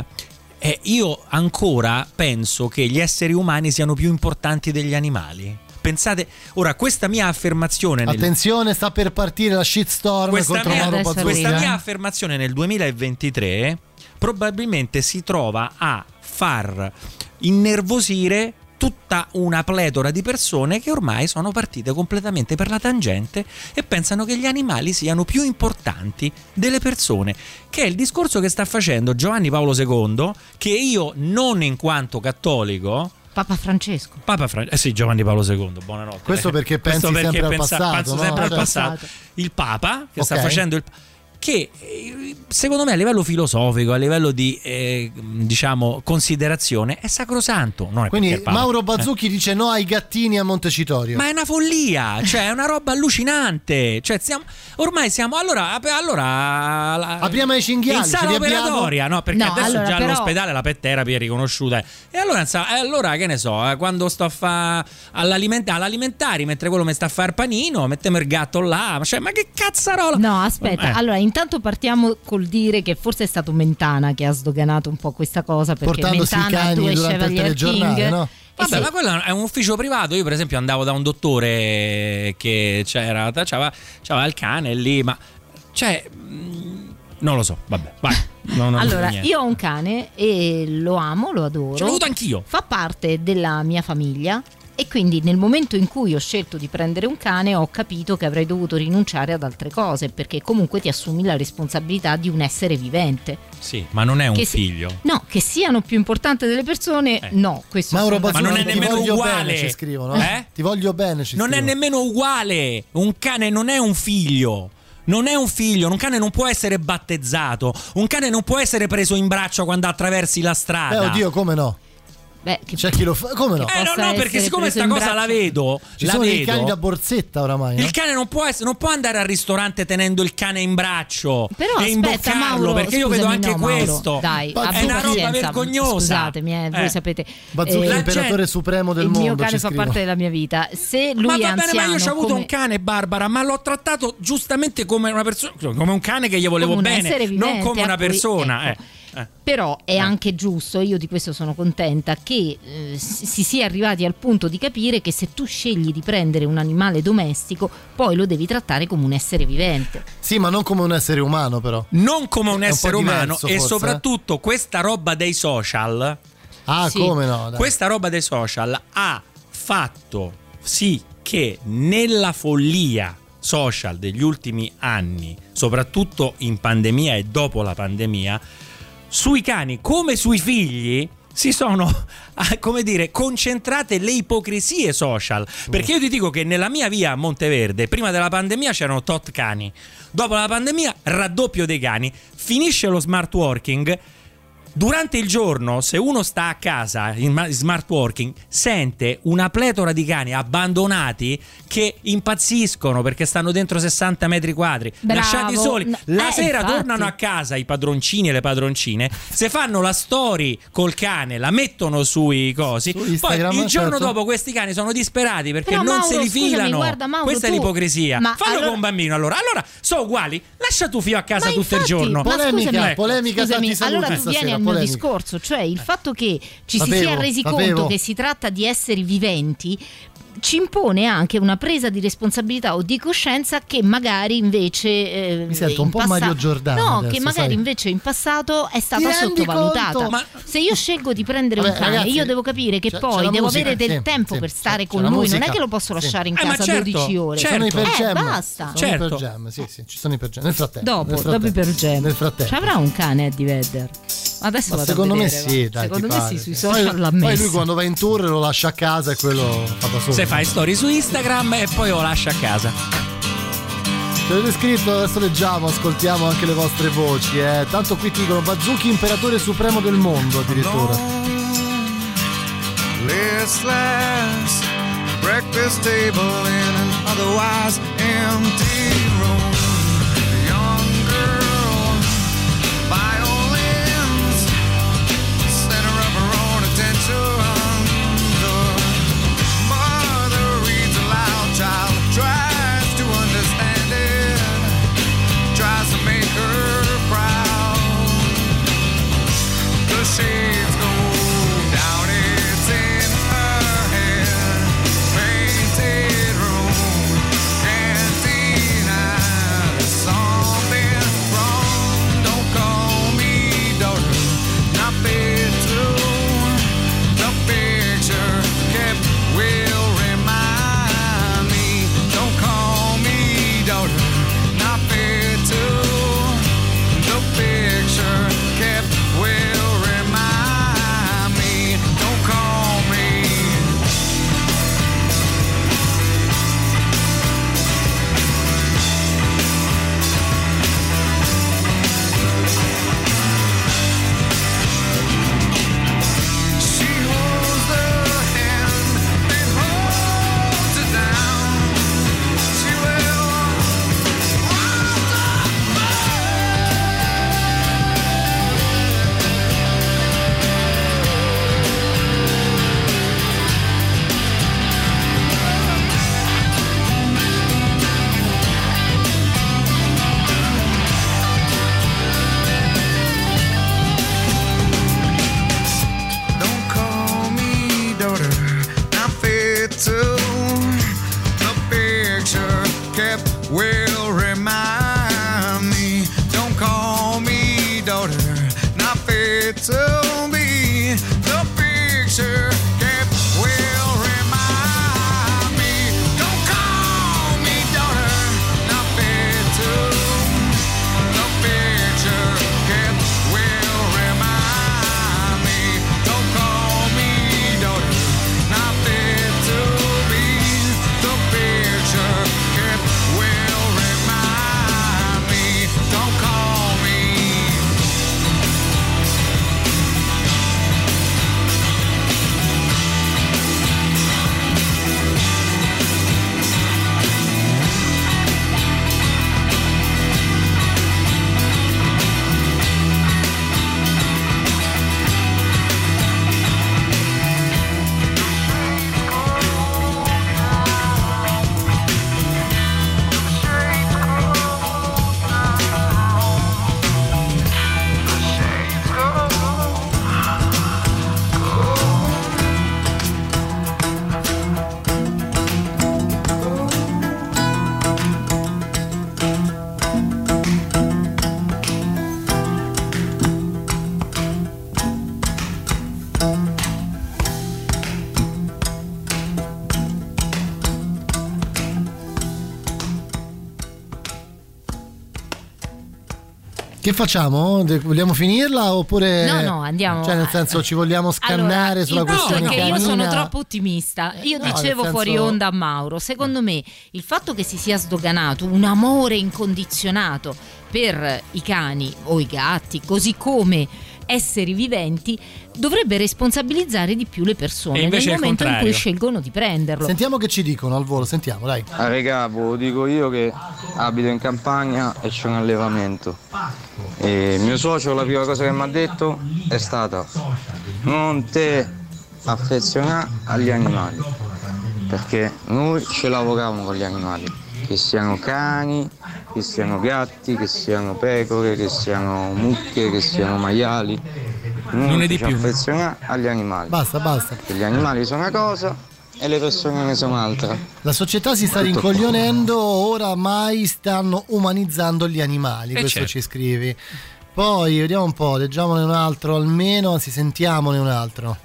io ancora penso che gli esseri umani siano più importanti degli animali. Pensate, ora questa mia affermazione attenzione, sta per partire la shitstorm contro Mauro adesso Bazzucchi. questa arriva. mia affermazione nel 2023 probabilmente si trova a far innervosire tutta una pletora di persone che ormai sono partite completamente per la tangente e pensano che gli animali siano più importanti delle persone, che è il discorso che sta facendo Giovanni Paolo II, che io, non in quanto cattolico, Papa Francesco. Sì, Giovanni Paolo II, buonanotte. Questo perché pensi sempre al passato, penso no? sempre al Cioè, passato. Il Papa che sta Ok. facendo che secondo me a livello filosofico, a livello di diciamo considerazione, è sacrosanto. Non è Quindi perché è Papa. Mauro Bazzucchi dice no ai gattini a Montecitorio. Ma è una follia, cioè è una roba allucinante. Cioè ormai siamo allora apriamo ai cinghiali, in ce sala li abbiamo? operatoria, no? Perché No, adesso allora, già però... all'ospedale la pet therapy è riconosciuta. E allora che ne so, quando sto a fare all'alimentari, mentre quello mi sta a fare il panino, mettiamo il gatto là. Cioè, ma che cazzarola? No, aspetta, allora intanto partiamo col dire che forse è stato Mentana che ha sdoganato un po' questa cosa, perché Portandosi i Mentana ha cani due durante il Chevalier telegiornale, King. no? Vabbè, sì. ma quello è un ufficio privato. Io per esempio andavo da un dottore che c'aveva il cane lì, ma cioè non lo so, vabbè, vai. Allora, io ho un cane e lo amo, lo adoro. Ce l'ho avuto anch'io. Fa parte della mia famiglia e quindi nel momento in cui ho scelto di prendere un cane ho capito che avrei dovuto rinunciare ad altre cose, perché comunque ti assumi la responsabilità di un essere vivente. Sì, ma non è un Che figlio. No, che siano più importanti delle persone, no. Questo Mauro sono Bazzucchi, Ma non è ti nemmeno voglio uguale. bene, ci scrivono. Ti voglio bene, ci Non è scrivono. nemmeno uguale. Un cane non è un figlio. Non è un figlio, un cane non può essere battezzato, un cane non può essere preso in braccio quando attraversi la strada. Oddio, come no? Beh, che C'è chi lo fa, come no? No, perché essere siccome preso sta in cosa braccio. la vedo, Ci sono dei cani da borsetta oramai, no? il cane non può andare al ristorante tenendo il cane in braccio Però e aspetta, imboccarlo, Mauro, perché io vedo scusami, anche no, Mauro, questo. dai, Bazzucchi. abbi È una roba pazienza. vergognosa. Scusatemi, voi sapete. Bazzucchi, l'imperatore supremo del il mondo, mio cane ci fa scrivono. parte della mia vita. Se lui Ma è va bene, anziano, ma io ho avuto come... un cane, Barbara, ma l'ho trattato giustamente come una persona, come un cane che gli volevo come un bene, essere non vivente come a una cui- persona. ecco. Però è anche giusto, io di questo sono contenta, che si sia arrivati al punto di capire che se tu scegli di prendere un animale domestico, poi lo devi trattare come un essere vivente. Sì, ma non come un essere umano, però. Non come un È un essere po' umano, diverso, e forse, soprattutto questa roba dei social, Ah, Sì. come no? Dai. questa roba dei social ha fatto sì che nella follia social degli ultimi anni, soprattutto in pandemia e dopo la pandemia, sui cani come sui figli si sono, come dire, concentrate le ipocrisie social. Perché io ti dico che nella mia via a Monteverde prima della pandemia c'erano tot cani, dopo la pandemia raddoppio dei cani, finisce lo smart working. Durante il giorno, se uno sta a casa in smart working, sente una pletora di cani abbandonati che impazziscono perché stanno dentro 60 metri quadri, Bravo. lasciati soli. La sera infatti. tornano a casa i padroncini e le padroncine, se fanno la story col cane, la mettono sui cosi, Su poi Instagram, il giorno certo. dopo questi cani sono disperati perché Però, non Mauro, se li scusami, filano. guarda, Mauro, Questa è tu- l'ipocrisia. ma Fallo allora- con un bambino allora sono uguali, lascia tuo figlio a casa Ma tutto il infatti, giorno. ma Polemica, scusami, polemica, scusami, tanti saluti allora tu stasera, vieni al mio polemica. discorso, cioè il fatto che ci si Sapevo, sia resi sapevo. conto che si tratta di esseri viventi ci impone anche una presa di responsabilità o di coscienza che magari invece Mi sento un in po' passato- Mario Giordano no, adesso, che magari sai. invece in passato è stata Ti rendi sottovalutata. conto? Ma- Se io scelgo di prendere Vabbè, un cane, ragazzi, io devo capire che c'è poi la devo musica, avere del sì, tempo sì, per stare c'è con la lui, musica. non è che lo posso lasciare in ma casa certo, 12 ore. certo. Sono i per jam. basta. Sono Certo. i per jam, sì, ci sono i per jam. Nel frattempo. Dopo i per jam. Nel frattempo. Ci avrà un cane Eddie Vedder? Adesso Ma vado a secondo me vedere, sì, va. dai, Secondo ti me pare, sì, sui sì. social l'ha Poi messo. lui quando va in tour lo lascia a casa e quello fa da solo. Se fai storie su Instagram e poi lo lascia a casa. Ci avete scritto, adesso leggiamo, ascoltiamo anche le vostre voci. Tanto qui ti dicono Bazzucchi imperatore supremo del mondo addirittura. Listless breakfast table in an otherwise empty room. Young girl, violins, center of her own attention. The mother reads aloud, child tries to understand it, tries to make her proud. The shades go down, it's in her head. Painted room, cantina Che facciamo? Vogliamo finirla oppure No, andiamo. Cioè, nel senso, ci vogliamo scannare sulla questione perché canina? io sono troppo ottimista. Io dicevo fuori onda a Mauro, secondo me il fatto che si sia sdoganato un amore incondizionato per i cani o i gatti, così come esseri viventi, dovrebbe responsabilizzare di più le persone nel momento in cui scelgono di prenderlo. Sentiamo che ci dicono al volo, sentiamo, dai. Regà, ve lo dico io che abito in campagna e c'è un allevamento. E mio socio, la prima cosa che mi ha detto è stata: non te affezionare agli animali, perché noi ci lavoriamo con gli animali, che siano cani, che siano gatti, che siano pecore, che siano mucche, che siano maiali. Non è di ci più. affezionare agli animali. Basta. Perché gli animali sono una cosa e le persone ne sono un'altra. La società si sta rincoglionendo, oramai stanno umanizzando gli animali, questo certo. ci scrivi. Poi vediamo un po', leggiamone un altro almeno, anzi sentiamone un altro.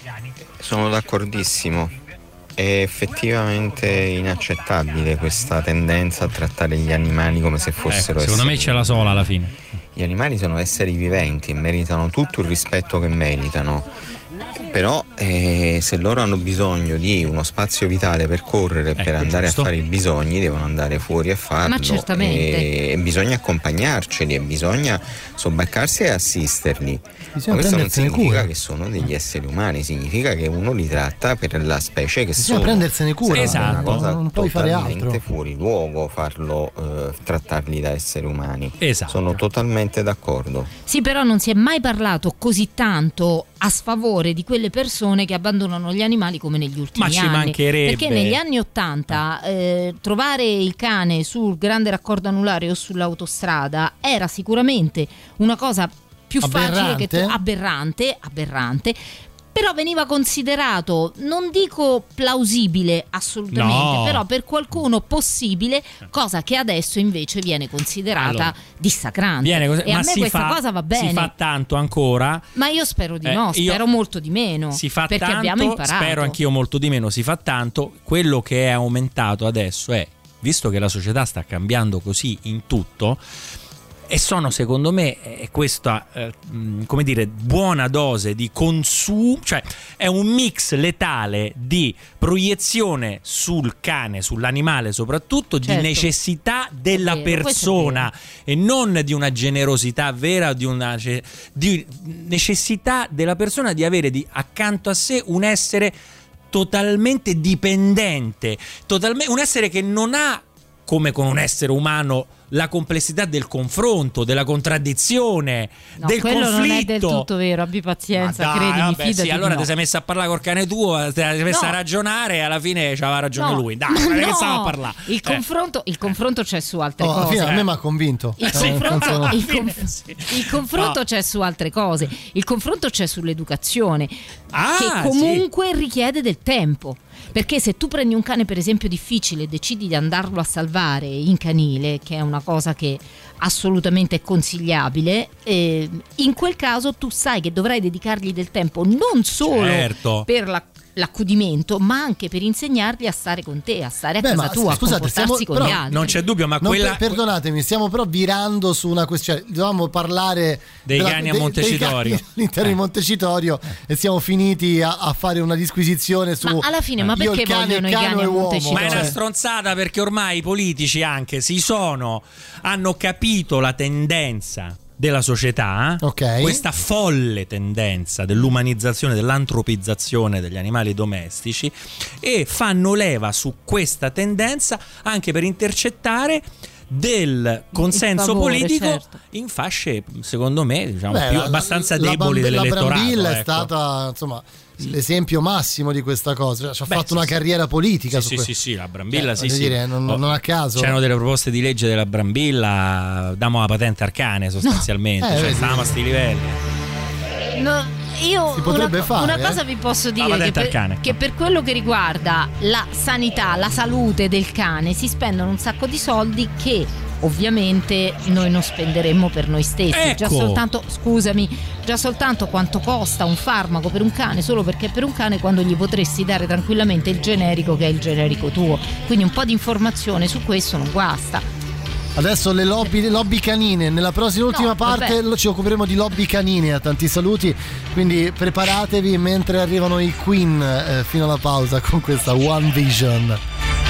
Sono d'accordissimo. È effettivamente inaccettabile questa tendenza a trattare gli animali come se fossero secondo me c'è la sola alla fine. Gli animali sono esseri viventi e meritano tutto il rispetto che meritano. Però se loro hanno bisogno di uno spazio vitale per correre, per andare giusto. a fare i bisogni, devono andare fuori a farlo. Ma certamente. E bisogna accompagnarceli e bisogna sobbaccarsi e assisterli. Bisogna Ma questo non prendersene significa cura. che sono degli esseri umani, significa che uno li tratta per la specie che Bisogna sono. prendersene cura, È una esatto. cosa non puoi fare totalmente altro. fuori luogo farlo, trattarli da esseri umani. Esatto. Sono totalmente d'accordo. Sì, però non si è mai parlato così tanto a sfavore di quelle persone che abbandonano gli animali come negli ultimi Ma ci anni. mancherebbe. Perché negli anni '80 trovare il cane sul grande raccordo anulare o sull'autostrada era sicuramente una cosa più facile che aberrante, però veniva considerato, non dico plausibile assolutamente, No. però per qualcuno possibile, cosa che adesso invece viene considerata Allora, dissacrante. E ma a me si questa fa, cosa va bene. Si fa tanto ancora. Ma io spero di no, io- spero molto di meno. Si fa perché tanto, abbiamo imparato. spero anch'io molto di meno, si fa tanto. Quello che è aumentato adesso è, visto che la società sta cambiando così in tutto, e sono secondo me questa come dire buona dose di consumo, cioè è un mix letale di proiezione sul cane, sull'animale soprattutto, Certo. di necessità della È vero, questo è persona e non di una generosità vera, di necessità della persona di avere accanto a sé un essere totalmente dipendente, un essere che non ha, come con un essere umano, la complessità del confronto, della contraddizione, No, del quello conflitto. non è del tutto vero, abbi pazienza, Ma dai, credimi, vabbè, fidati. sì, allora no. ti sei messa a parlare col cane tuo, ti sei messa No. a ragionare e alla fine c'aveva ragione No, lui. Dai, non è che no, stava a parlare. Il confronto c'è su altre Alla cose. fine a me mi ha convinto. Il Nel confronto, senso- il confronto No. c'è su altre cose. Il confronto c'è sull'educazione, Ah, che comunque richiede del tempo. Perché se tu prendi un cane, per esempio, difficile e decidi di andarlo a salvare in canile, che è una cosa che assolutamente è consigliabile, in quel caso tu sai che dovrai dedicargli del tempo non solo Certo. per l'accudimento, ma anche per insegnargli a stare con te, a stare a casa tua, a scusate, comportarsi con però gli altri. Non c'è dubbio, ma Non quella perdonatemi, stiamo però virando su una questione. Dovevamo parlare Dei cani a Montecitorio. all'interno di Montecitorio e siamo finiti a fare una disquisizione su. Ma alla fine, ma io perché il cane, vogliono i cane cani e a uomo. Montecitorio? Ma è una Cioè, stronzata, perché ormai i politici anche hanno capito la tendenza della società, Ok. questa folle tendenza dell'umanizzazione, dell'antropizzazione degli animali domestici, e fanno leva su questa tendenza anche per intercettare del consenso Il favore, politico, certo. in fasce secondo me beh, più abbastanza deboli la dell'elettorato. Brambilla è ecco. stata, insomma, l'esempio massimo di questa cosa. Cioè, ci ha Beh, fatto sì, una sì. carriera politica su Sì, questo. sì, la Brambilla, sì, voglio sì. dire, non a caso. C'erano delle proposte di legge della Brambilla, diamo la patente al cane sostanzialmente, cioè vedi. stavamo a sti livelli. No, io Si potrebbe fare, una cosa vi posso La dire patente al cane. che per quello che riguarda la sanità, la salute del cane, si spendono un sacco di soldi che ovviamente noi non spenderemmo per noi stessi. Ecco. Già soltanto quanto costa un farmaco per un cane, solo perché è per un cane, quando gli potresti dare tranquillamente il generico, che è il generico tuo. Quindi un po' di informazione su questo non guasta. Adesso le lobby canine. Nella prossima ultima parte ci occuperemo di lobby canine. A tanti saluti, quindi preparatevi mentre arrivano i Queen fino alla pausa con questa One Vision.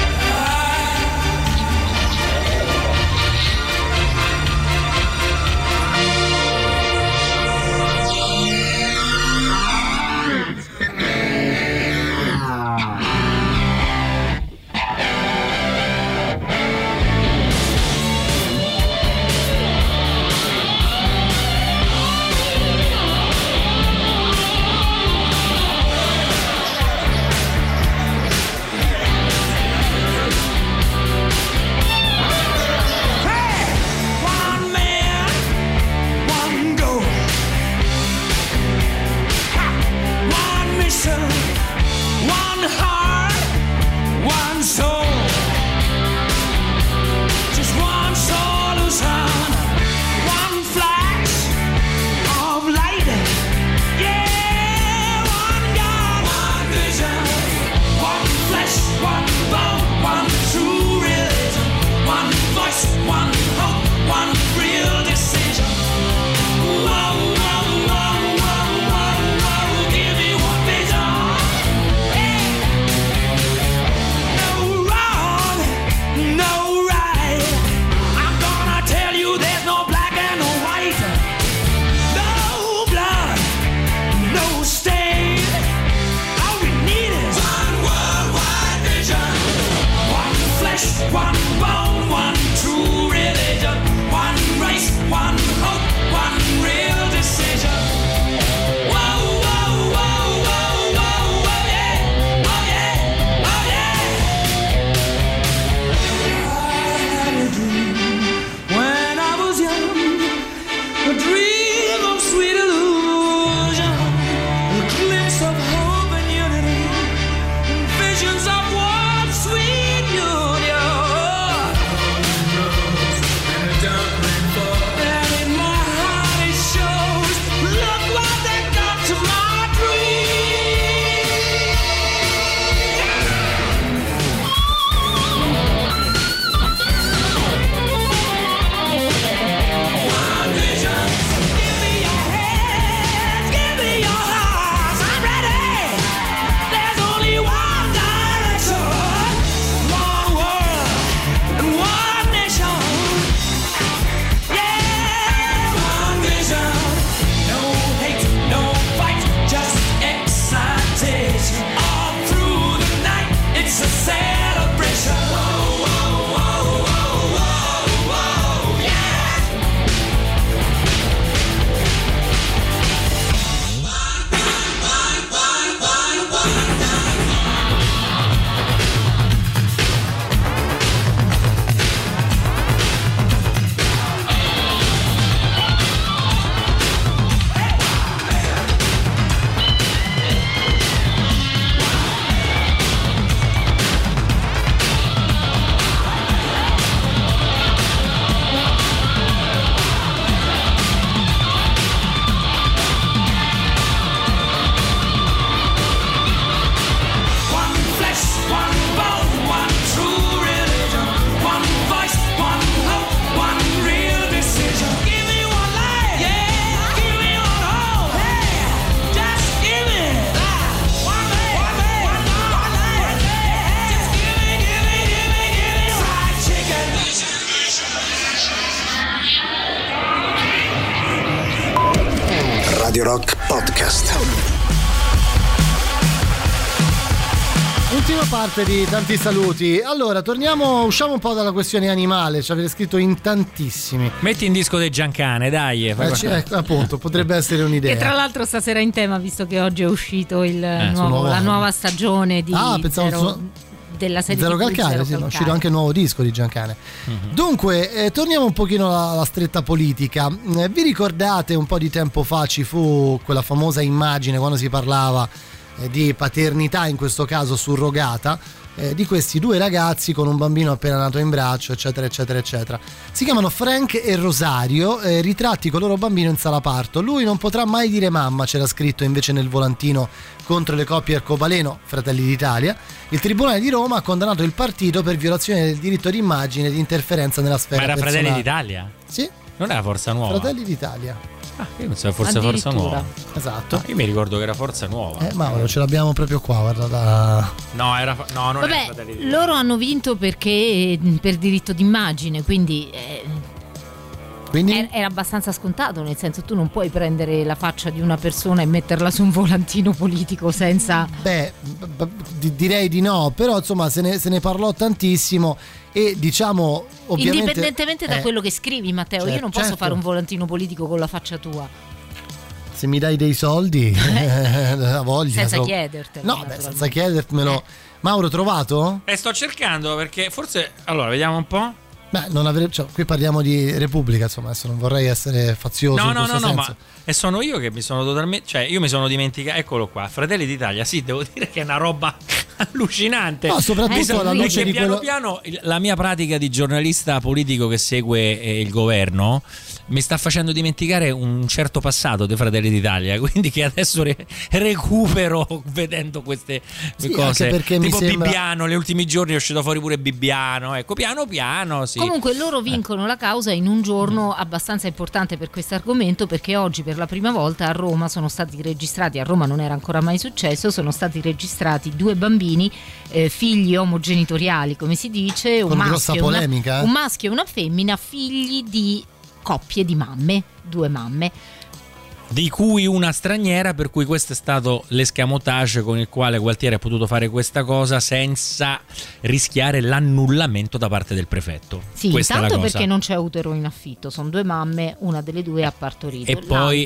Radio Rock Podcast. Ultima parte di tanti saluti. Allora, usciamo un po' dalla questione animale, ci avete scritto in tantissimi. Metti in disco dei Giancane, dai. Appunto, potrebbe essere un'idea. E tra l'altro stasera in tema, visto che oggi è uscito la nuova stagione di della serie Zero Calcare, sì, è uscito anche il nuovo disco di Giancane. Dunque, torniamo un pochino alla stretta politica. Vi ricordate un po' di tempo fa ci fu quella famosa immagine quando si parlava di paternità, in questo caso surrogata, di questi due ragazzi con un bambino appena nato in braccio, eccetera eccetera eccetera. Si chiamano Frank e Rosario, ritratti con il loro bambino in sala parto. Lui non potrà mai dire mamma, c'era scritto invece nel volantino contro le coppie arcobaleno Fratelli d'Italia, Il Tribunale di Roma ha condannato il partito per violazione del diritto d'immagine e di interferenza nella sfera Ma era personale. Fratelli d'Italia? Sì. Non era Forza Nuova? Fratelli d'Italia. Io pensavo forse Forza Nuova. Esatto. Io mi ricordo che era Forza Nuova. Mauro, ce l'abbiamo proprio qua, guarda. No, non Vabbè, era Fratelli d'Italia. loro hanno vinto perché per diritto d'immagine, quindi era abbastanza scontato, nel senso, tu non puoi prendere la faccia di una persona e metterla su un volantino politico senza... Direi di no, però insomma se ne parlò tantissimo e diciamo ovviamente... Indipendentemente da quello che scrivi, Matteo, io non posso fare un volantino politico con la faccia tua. Se mi dai dei soldi, la voglia. Senza chiedertelo. No, senza chiedermelo. Mauro, trovato? Sto cercando perché forse... Allora, vediamo un po'. Qui parliamo di Repubblica, insomma, adesso non vorrei essere fazioso in questo senso. Ma e sono io che mi sono totalmente, cioè io mi sono dimenticato, eccolo qua, Fratelli d'Italia, sì, devo dire che è una roba allucinante. No, soprattutto alla luce di piano piano la mia pratica di giornalista politico che segue il governo mi sta facendo dimenticare un certo passato dei Fratelli d'Italia, quindi che adesso recupero vedendo queste cose, anche perché tipo mi sembra... Bibbiano, negli ultimi giorni è uscito fuori pure Bibbiano, ecco, piano piano sì. Comunque loro vincono la causa in un giorno abbastanza importante per questo argomento, perché oggi per la prima volta a Roma sono stati registrati, a Roma non era ancora mai successo, sono stati registrati 2 bambini, figli omogenitoriali come si dice, un maschio e una femmina, figli di coppie di mamme, 2 mamme, di cui una straniera, per cui questo è stato l'escamotage con il quale Gualtieri ha potuto fare questa cosa senza rischiare l'annullamento da parte del prefetto. Sì, questa intanto è la cosa. Perché non c'è utero in affitto, sono 2 mamme, una delle 2 ha partorito. E poi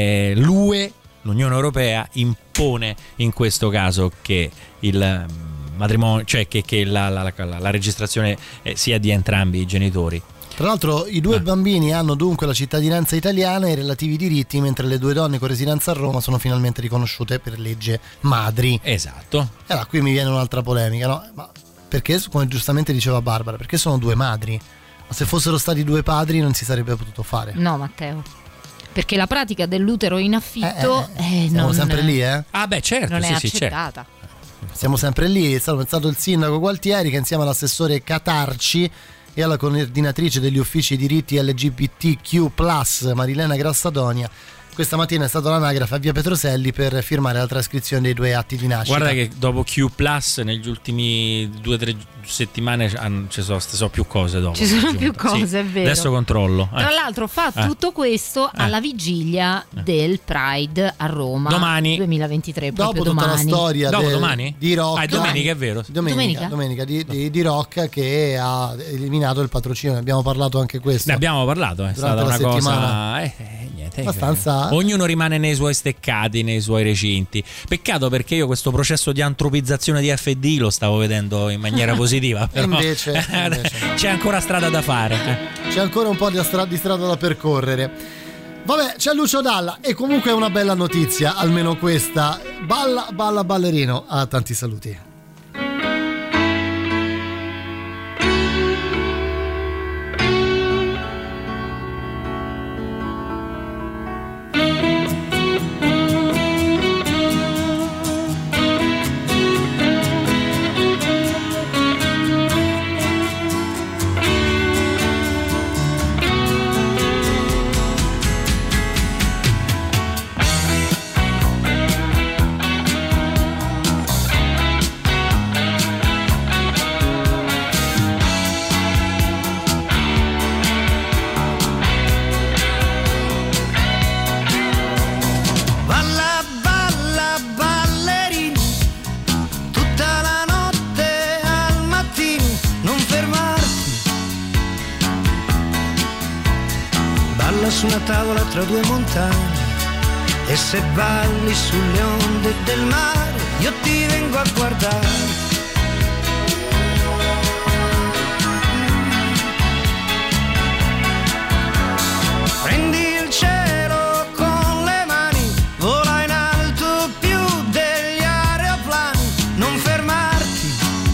l'UE, l'Unione Europea, impone in questo caso che il matrimonio, cioè che la registrazione sia di entrambi i genitori. Tra l'altro i 2 bambini hanno dunque la cittadinanza italiana e i relativi diritti, mentre le 2 donne con residenza a Roma sono finalmente riconosciute per legge madri. Esatto. E allora qui mi viene un'altra polemica, no? Ma perché, come giustamente diceva Barbara, perché sono 2 madri? Ma se fossero stati 2 padri non si sarebbe potuto fare. No, Matteo. Perché la pratica dell'utero in affitto siamo sempre lì, Ah beh, certo, non è sì, accettata. Certo. Siamo sempre lì, è stato pensato il sindaco Gualtieri che insieme all'assessore Catarci e alla coordinatrice degli uffici diritti LGBTQ+, Marilena Grassadonia, questa mattina è stata l'anagrafe a via Petroselli per firmare la trascrizione dei 2 atti di nascita. Guarda che dopo Q+, negli ultimi 2-3 settimane ci sono più cose dopo. Ci sono più cose, sì. È vero. Adesso controllo. Tra l'altro fa tutto questo alla vigilia del Pride a Roma. Domani. 2023, proprio dopo domani. Tutta la storia domani? Di Rock. È domenica, è vero. Domenica di Rock che ha eliminato il patrocinio. Ne abbiamo parlato anche questo. Ne abbiamo parlato, è stata una settimana. Cosa... niente. Abbastanza... Ognuno rimane nei suoi steccati, nei suoi recinti. Peccato, perché io questo processo di antropizzazione di FD lo stavo vedendo in maniera positiva. Però invece c'è ancora strada da fare. C'è ancora un po' di strada da percorrere. Vabbè, c'è Lucio Dalla e comunque è una bella notizia, almeno questa. Balla ballerino. Tanti saluti. Su una tavola tra 2 montagne, e se balli sulle onde del mare io ti vengo a guardare. Prendi il cielo con le mani, vola in alto più degli aeroplani, non fermarti.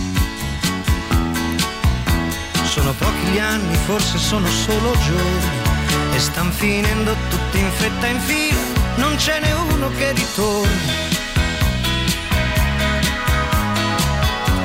Sono pochi gli anni, forse sono solo giorni, e stan finendo tutti in fretta in fila, non ce n'è uno che ritorni.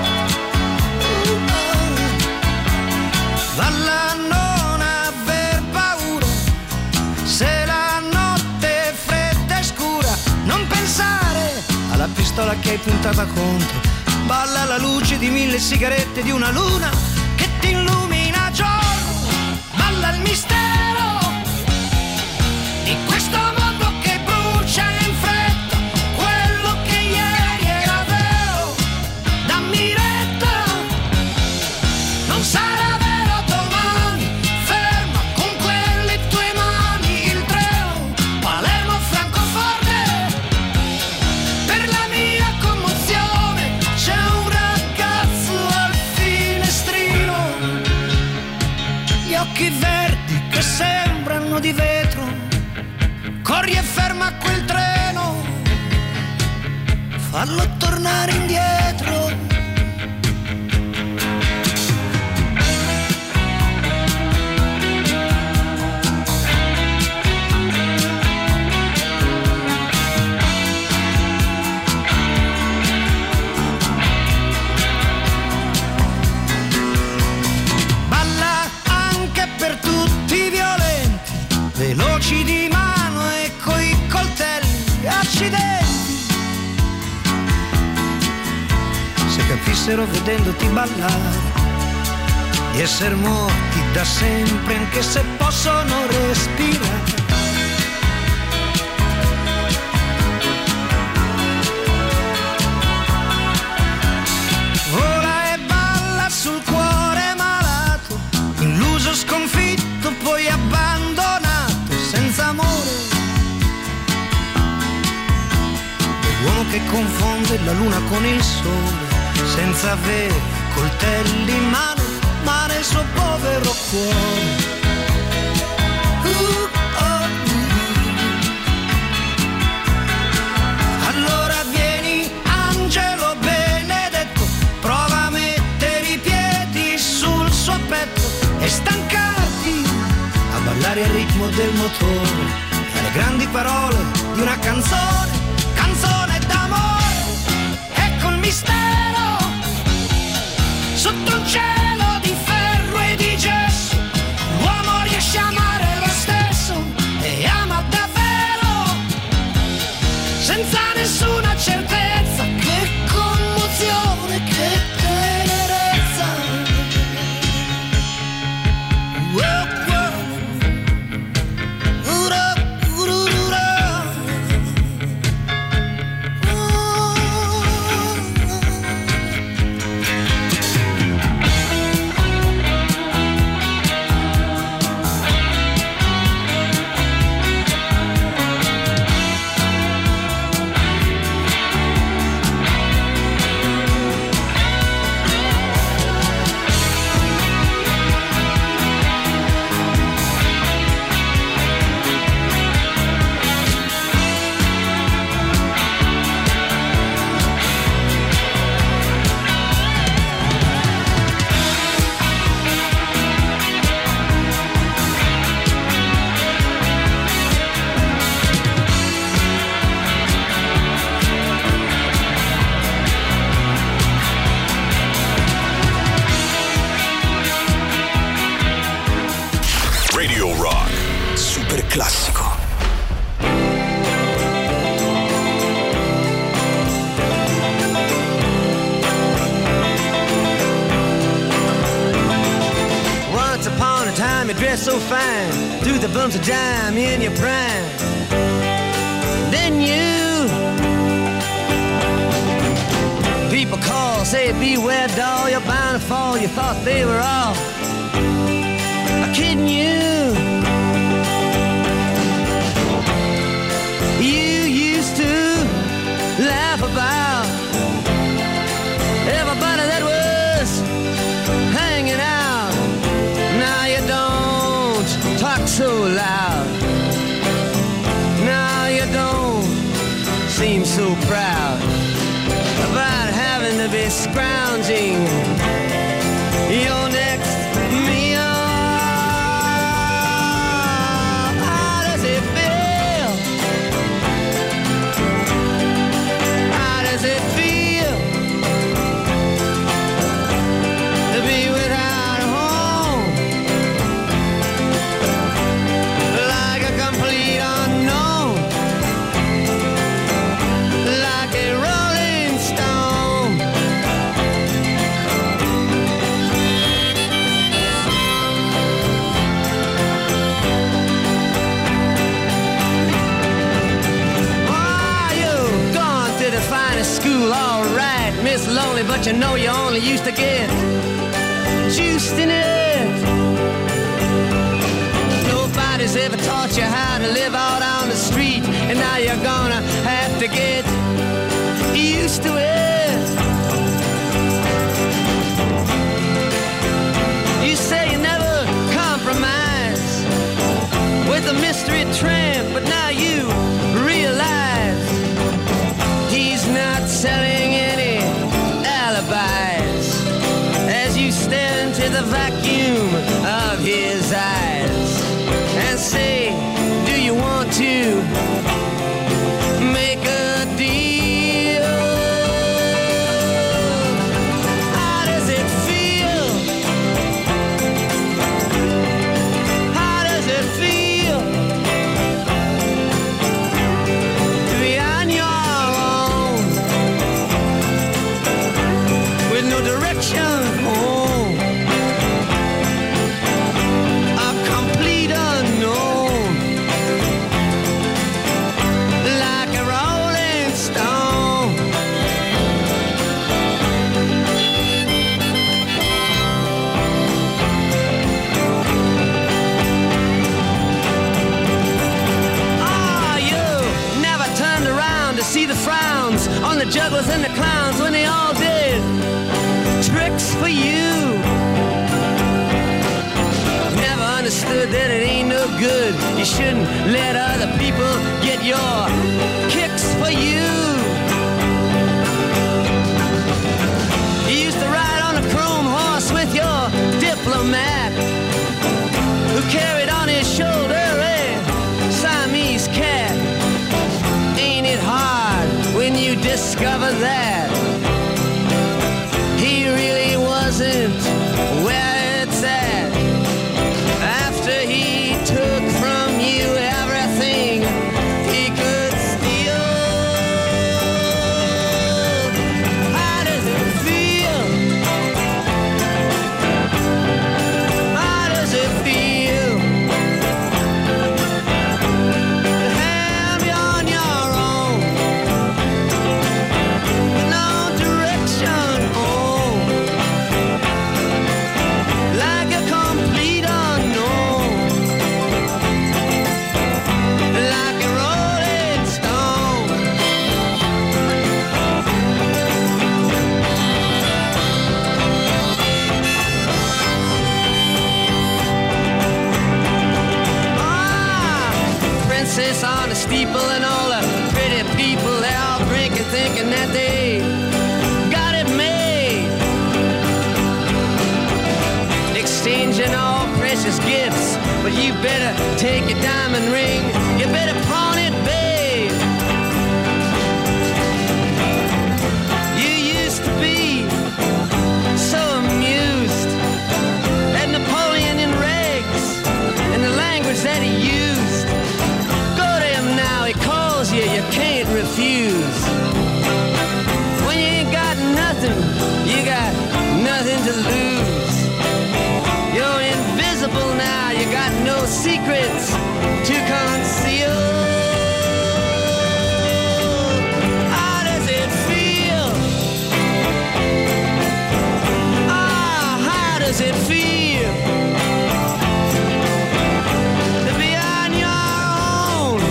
puntata contro. Balla alla luce di 1000 sigarette di una luna che ti illumina giorno. Balla il mistero di questo mondo che brucia in fretta. Quello che ieri era vero, dammi retta, non sarà vero domani. Ferma con quelle tue mani il treno Palermo-Francoforte. Per la mia commozione c'è un ragazzo al finestrino, gli occhi verdi che sembrano di vetro. Corri e ferma quel treno, fallo tornare indietro. Balla anche per tutti i violenti, veloci di mano e coi coltelli, accidenti. Se capissero vedendoti ballare di essere morti da sempre, anche se possono respirare. Vola e balla sul cuore malato, illuso, sconfitto, poi abbandonato, senza amore. L'uomo che confonde la luna con il sole, senza avere coltelli in mano, ma nel suo povero cuore. Allora vieni, angelo benedetto, prova a mettere i piedi sul suo petto e stancarti a ballare al ritmo del motore, alle grandi parole di una canzone, canzone d'amore. Ecco il mistero sotto un cielo di ferro e di gesso. L'uomo riesce a amare lo stesso e ama davvero, senza nessuna certezza. Che commozione, che tenerezza. Wow, wow. Ura, ura, ura. Radio Rock. Super classico. Once upon a time you dressed so fine, threw the bumps of dime in your prime. Then you people call, say beware doll, you're bound to fall. You thought they were all kidding you. You used to laugh about everybody that was hanging out. Now you don't talk so loud. Now you don't seem so proud about having to be scrounging your next meal. How does it feel? How does it feel to be without a home? Like a complete unknown, like a rolling stone. cool, alright, Miss Lonely, but you know you only used to get juiced in it. Nobody's ever taught you how to live out on the street, and now you're gonna have to get used to it. You say you never compromise with a mystery tramp, but now you realize he's not selling any alibis as you stare into the vacuum of his eyes and say, do you want to make a deal? How does it feel? How does it feel to be on your own with no direction home? A complete unknown, like a rolling stone. Ah, you never turned around to see the frowns on the jugglers and the clowns when they all did tricks for you. Never understood that it ain't no good. You shouldn't let other people get your kicks for you. You used to ride on a chrome horse with your diplomat, who carried on his shoulder a Siamese cat. Ain't it hard when you discover that he really wasn't where it's at? After he took from you everything he could steal. How does it feel? How does it feel to have you on your own with no direction home, like a complete unknown, like a rolling stone? Ah, princess on the steeple and all the pretty people, they're all drinking, thinking that they got it made, exchanging all precious gifts. But you better take your diamond ring, you better pawn it, babe. You used to be so amused at Napoleon in rags and the language that he used. Go to him now, he calls you, you can't refuse. When you ain't got nothing, you got nothing to lose. You're invisible now, you got no secrets to conceal. How does it feel? Ah, how does it feel to be on your own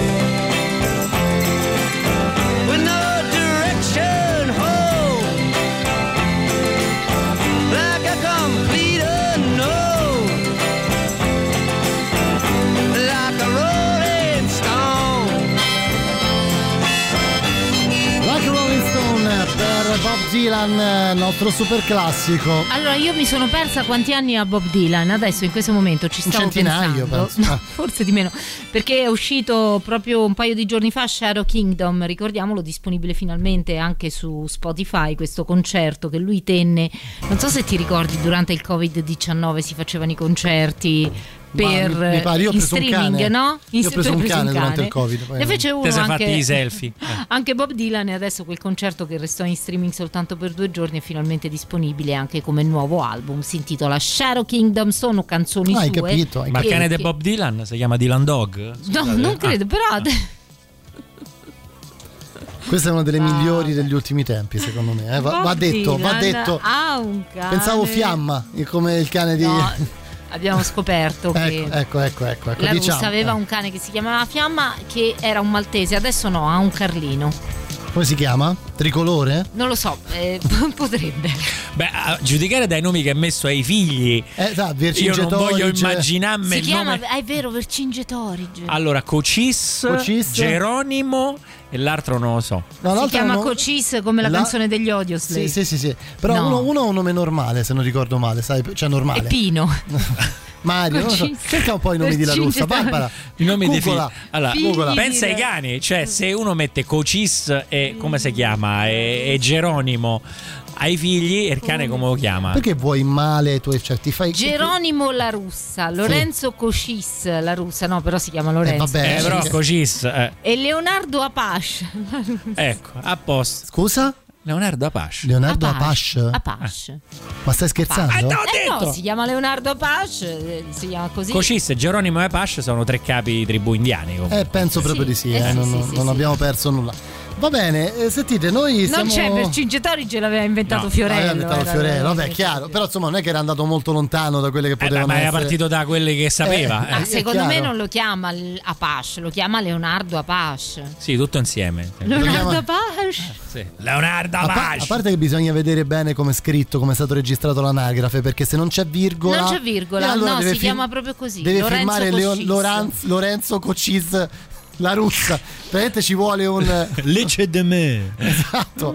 with no direction home, like a complete unknown, like a rolling stone? Like Rolling Stone per Bob Dylan, nostro super classico. Allora, io mi sono persa quanti anni ha Bob Dylan. Adesso in questo momento ci stavo centinaio, pensando. penso. No, forse di meno, perché è uscito proprio un paio di giorni fa Shadow Kingdom, ricordiamolo, disponibile finalmente anche su Spotify, questo concerto che lui tenne. Non so se ti ricordi, durante il Covid-19 si facevano i concerti per mi pare, io ho in preso un streaming, cane. no? Io ho preso un cane durante il Covid, poi Ne fece uno Te sei fatti anche i selfie. anche Bob Dylan, e adesso quel concerto che restò in streaming soltanto per 2 giorni è finalmente disponibile anche come nuovo album. Si intitola Shadow Kingdom, sono canzoni Hai sue. capito, Ma il che- cane di che- Bob Dylan si chiama Dylan Dog? No, non credo, però Questa è una delle migliori degli ultimi tempi, secondo me. Va detto. Ha un cane. Pensavo Fiamma, come il cane di... No, abbiamo scoperto che ecco, la Russa aveva un cane che si chiamava Fiamma, che era un maltese, adesso no, ha un Carlino. Come si chiama? Tricolore? Non lo so, potrebbe. Beh, a giudicare dai nomi che ha messo ai figli, io non voglio immaginarmi si il chiama, nome. è vero, Vercingetorige. Allora, Cocis, Geronimo e l'altro non lo so. No, si chiama Cocis come la canzone degli Audioslave. Sì. Però uno ha un nome normale, se non ricordo male, sai, cioè normale. È Pino. Mario, non lo so. Cerca un po' i nomi di La Russa, Barbara. I nomi dei figli. Allora, pensa ai cani, cioè se uno mette Cocis e come si chiama e Geronimo ai figli, e il cane come lo chiama? Perché vuoi male ai tuoi, cioè, ti fai Geronimo La Russa, Lorenzo Cocis La Russa, no, però si chiama Lorenzo. Vabbè, però Cocis. E Leonardo Apache. Ecco, a posto. Scusa? Leonardo Apache. Leonardo Apache? Apache. Ma stai scherzando? No, si chiama Leonardo Apache, si chiama così. Cocis, Geronimo e Apache sono 3 capi di tribù indiani. Penso proprio di sì, non abbiamo perso nulla. Va bene, sentite, noi non c'è Vercingetorige, l'aveva inventato Fiorello. Vabbè, chiaro, però insomma non è che era andato molto lontano da quelle che potevano ma essere. era partito da quelle che sapeva. Secondo me non lo chiama Apache, lo chiama Leonardo Apache. Sì, tutto insieme. Leonardo Apache. Sì. Leonardo Apache. A parte che bisogna vedere bene come è scritto, come è stato registrato l'anagrafe, perché se non c'è virgola. Non c'è virgola, allora si chiama proprio così. Deve Lorenzo firmare Lorenzo Cocis La Russa. Veramente ci vuole un legge de me. Esatto.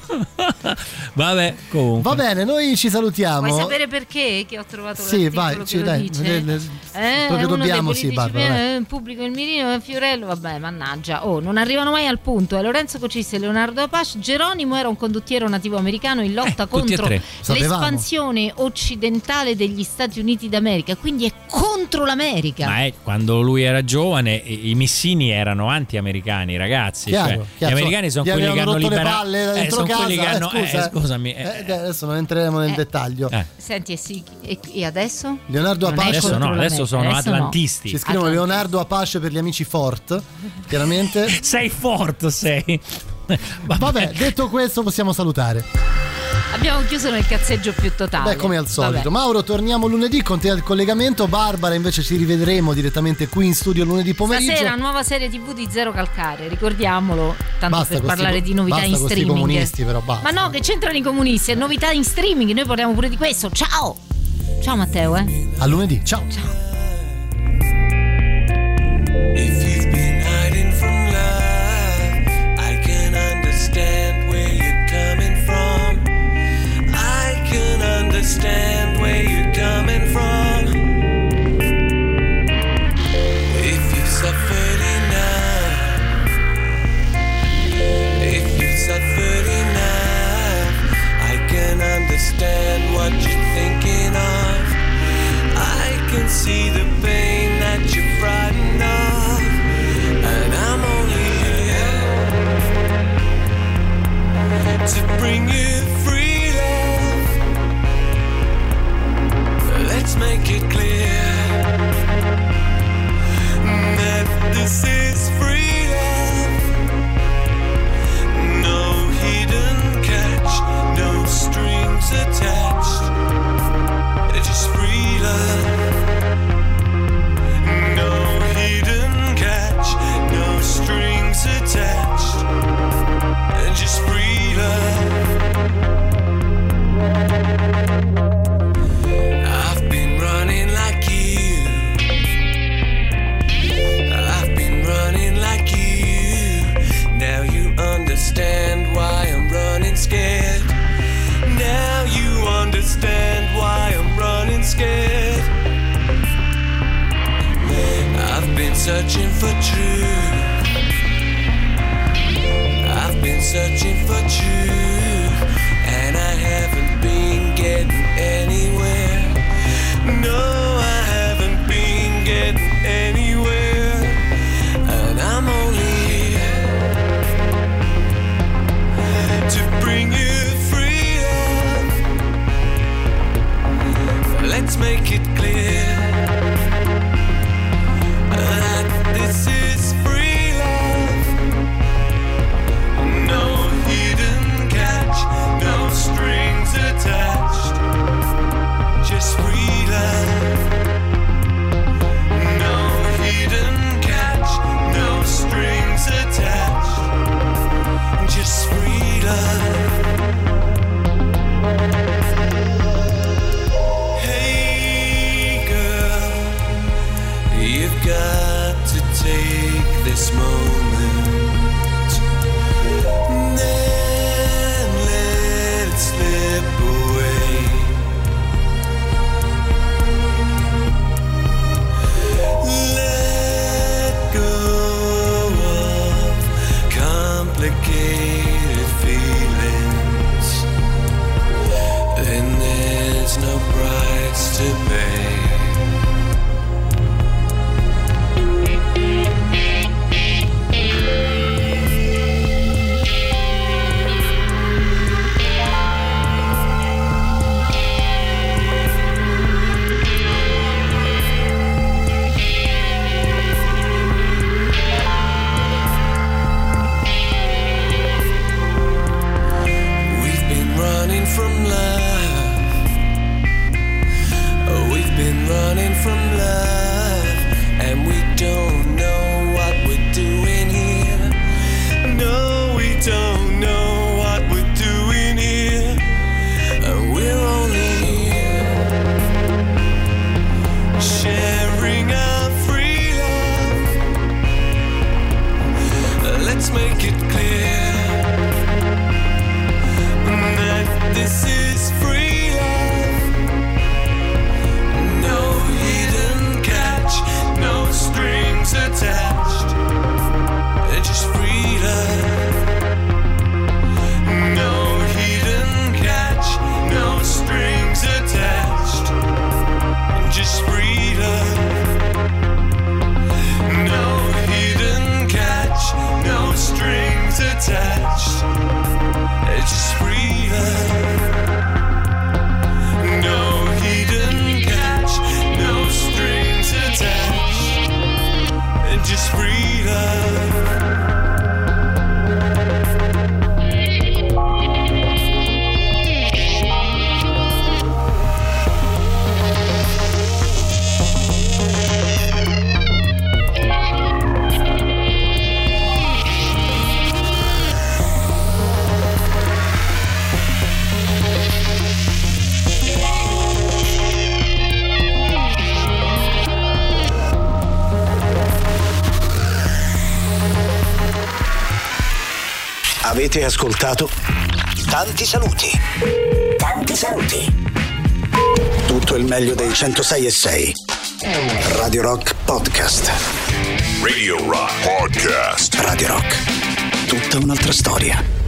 Vabbè, comunque. Va bene, noi ci salutiamo. Vuoi sapere perché? Che ho trovato sì, vai, che lo dice? Proprio dobbiamo, sì, Barbara. Pubblico il mirino, Fiorello, vabbè, mannaggia. Non arrivano mai al punto. Lorenzo Cocis e Leonardo Apache. Geronimo era un condottiero nativo americano in lotta contro l'espansione occidentale degli Stati Uniti d'America, quindi è contro l'America. Ma quando lui era giovane i missini erano anti-americani, ragazzi. Chiaro. Gli americani sono quelli che hanno liberato le palle dentro sono casa. Quelli che hanno, scusami. Adesso non entreremo nel dettaglio. Senti, e adesso? Leonardo Apache. Adesso sono atlantisti. Ci scrivono Leonardo Apache per gli amici Fort, chiaramente. Sei Fort, sei. Vabbè, detto questo possiamo salutare. Abbiamo chiuso nel cazzeggio più totale. Beh, come al solito. Mauro, torniamo lunedì con te al collegamento. Barbara, invece, ci rivedremo direttamente qui in studio lunedì pomeriggio. Stasera nuova serie TV di Zero Calcare, ricordiamolo, tanto basta per parlare di novità in streaming. Comunisti, però basta. Ma no, che c'entrano i comunisti? È novità in streaming, noi parliamo pure di questo. Ciao Matteo, a lunedì, ciao. If you've been hiding from love, I can understand where you're coming from. I can understand where you're coming from. If you've suffered enough, I can understand what you're thinking of. I can see the pain that you're frightened of, and I'm only here to bring you free love. Let's make it clear that this is free love. No hidden catch, no strings attached. Just free love. No hidden catch, no strings attached. Just free love. I've been running like you. I've been running like you. Now you understand why I'm running scared. Now you understand why I'm running scared. I've been searching for truth. I've been searching for truth, and I haven't been getting anywhere. No, I haven't been getting anywhere, and I'm only here to bring you free love. Let's make it clear that this is free love. to pay. From love, we've been running from love, and we don't know what we're doing here. No, we don't know what we're doing here, and we're only here sharing our freedom. Let's make it clear. This is free love. No hidden catch, no strings attached. Just free love. No hidden catch, no strings attached. Just free love. No hidden catch, no strings attached. Just free love. No hidden catch, no strings attached. Just free love. Avete ascoltato Tanti saluti. Tanti saluti. Tutto il meglio dei 106.6 Radio Rock Podcast. Radio Rock Podcast. Radio Rock. Tutta un'altra storia.